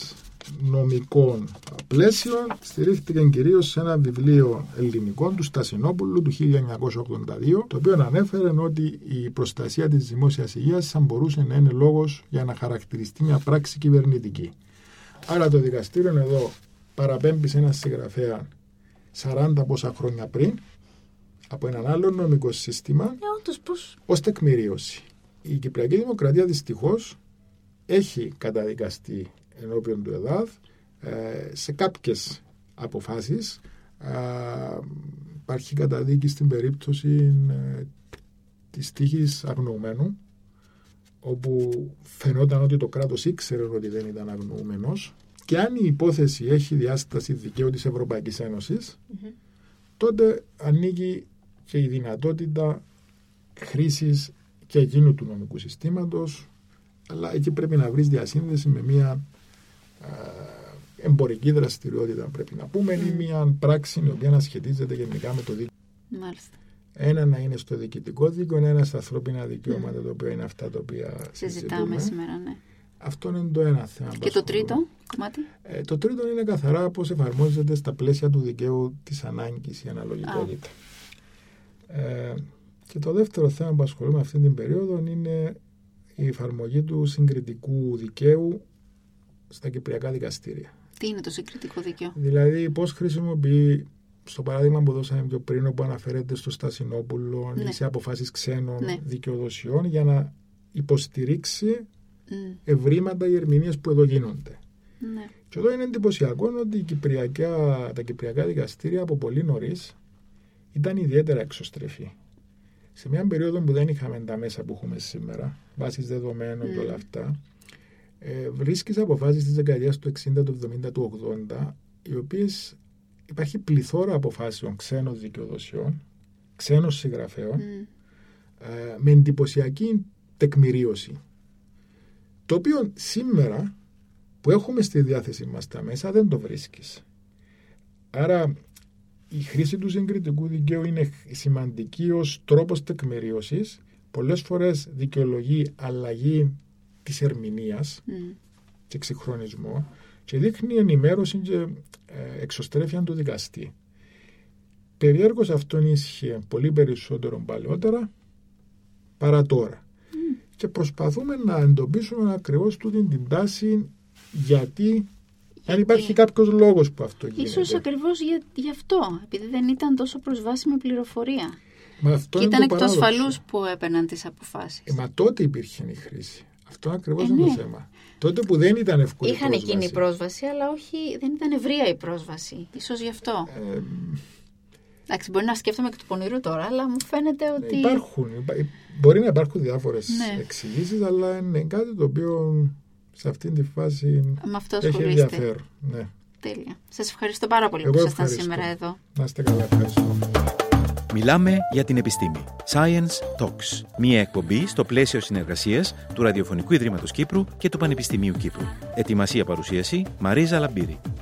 νομικών πλαίσιων στηρίχθηκε κυρίως σε ένα βιβλίο ελληνικό του Στασινόπουλου του 1982, το οποίο ανέφερε ότι η προστασία της δημόσιας υγείας θα μπορούσε να είναι λόγος για να χαρακτηριστεί μια πράξη κυβερνητική. Άρα το δικαστήριο εδώ παραπέμπει σε ένα συγγραφέα 40 πόσα χρόνια πριν από έναν άλλο νομικό σύστημα ως τεκμηρίωση. Η Κυπριακή Δημοκρατία δυστυχώς έχει καταδικαστεί ενώπιον του ΕΔΑΔ σε κάποιες αποφάσεις. Υπάρχει καταδίκη στην περίπτωση της τύχης αγνοουμένου, όπου φαινόταν ότι το κράτος ήξερε ότι δεν ήταν αγνοούμενος, και αν η υπόθεση έχει διάσταση δικαίου της Ευρωπαϊκής Ένωσης, τότε ανοίγει και η δυνατότητα χρήσης και εκείνου του νομικού συστήματος, αλλά εκεί πρέπει να βρεις διασύνδεση με μια εμπορική δραστηριότητα, πρέπει να πούμε, ή μια πράξη η οποία να σχετίζεται γενικά με το δίκαιο. Μάλιστα. Ένα να είναι στο διοικητικό δίκαιο, ένα στα ανθρώπινα δικαιώματα, το οποίο είναι αυτά τα οποία συζητάμε σήμερα, ναι. Αυτό είναι το ένα θέμα. Και το τρίτο κομμάτι? Το τρίτο είναι καθαρά πώς εφαρμόζεται στα πλαίσια του δικαίου της ανάγκης, η αναλογικότητα. Και το δεύτερο θέμα που ασχολούμαι αυτή την περίοδο είναι η εφαρμογή του συγκριτικού δικαίου στα κυπριακά δικαστήρια. Τι είναι το συγκριτικό δίκαιο? Δηλαδή πώς χρησιμοποιεί, στο παράδειγμα που δώσαμε πιο πριν, όπου αναφέρεται στο Στασινόπουλο, ή σε αποφάσεις ξένων δικαιοδοσιών, για να υποστηρίξει ευρήματα ή ερμηνείες που εδώ γίνονται. Ναι. Και εδώ είναι εντυπωσιακό ότι τα κυπριακά δικαστήρια από πολύ νωρίς ήταν ιδιαίτερα εξωστρεφή. Σε μια περίοδο που δεν είχαμε τα μέσα που έχουμε σήμερα, βάσεις δεδομένων και όλα αυτά, βρίσκεις αποφάσεις της δεκαετίας του 60, του 70, του 80, οι οποίες υπάρχει πληθώρα αποφάσεων ξένων δικαιοδοσιών, ξένων συγγραφέων, με εντυπωσιακή τεκμηρίωση. Το οποίο σήμερα που έχουμε στη διάθεση μας τα μέσα δεν το βρίσκεις. Άρα η χρήση του συγκριτικού δικαίου είναι σημαντική ως τρόπος τεκμηρίωσης. Πολλές φορές δικαιολογεί αλλαγή της ερμηνείας και εξυγχρονισμό, και δείχνει ενημέρωση και εξωστρέφεια του δικαστή. Περιέργως αυτό ίσχυε πολύ περισσότερο παλαιότερα παρά τώρα. Και προσπαθούμε να εντοπίσουμε ακριβώς την τάση, γιατί αν υπάρχει κάποιος λόγος που αυτό γίνεται. Ίσως ακριβώς γι' αυτό, επειδή δεν ήταν τόσο προσβάσιμη πληροφορία. Και ήταν εκ του ασφαλούς που έπαιρναν τις αποφάσεις. Μα τότε υπήρχε η χρήση. Αυτό ακριβώς είναι το θέμα. Τότε που δεν ήταν εύκολη είχαν πρόσβαση. εκείνη η πρόσβαση, αλλά δεν ήταν ευρεία η πρόσβαση. Ίσως γι' αυτό. Εντάξει, μπορεί να σκέφτομαι εκ του πονηρού τώρα, αλλά μου φαίνεται ότι... Μπορεί να υπάρχουν διάφορες εξηγήσεις, αλλά είναι κάτι το οποίο σε αυτήν τη φάση έχει ενδιαφέρον. Ναι. Τέλεια. Σας ευχαριστώ πάρα πολύ που ήσασταν σήμερα εδώ. Να είστε καλά, ευχαριστώ. Μιλάμε για την επιστήμη. Science Talks. Μία εκπομπή στο πλαίσιο συνεργασίας του Ραδιοφωνικού Ιδρύματος Κύπρου και του Πανεπιστημίου Κύπρου. Ετοιμασία παρουσίαση Μαρίζα Λαμπύρη.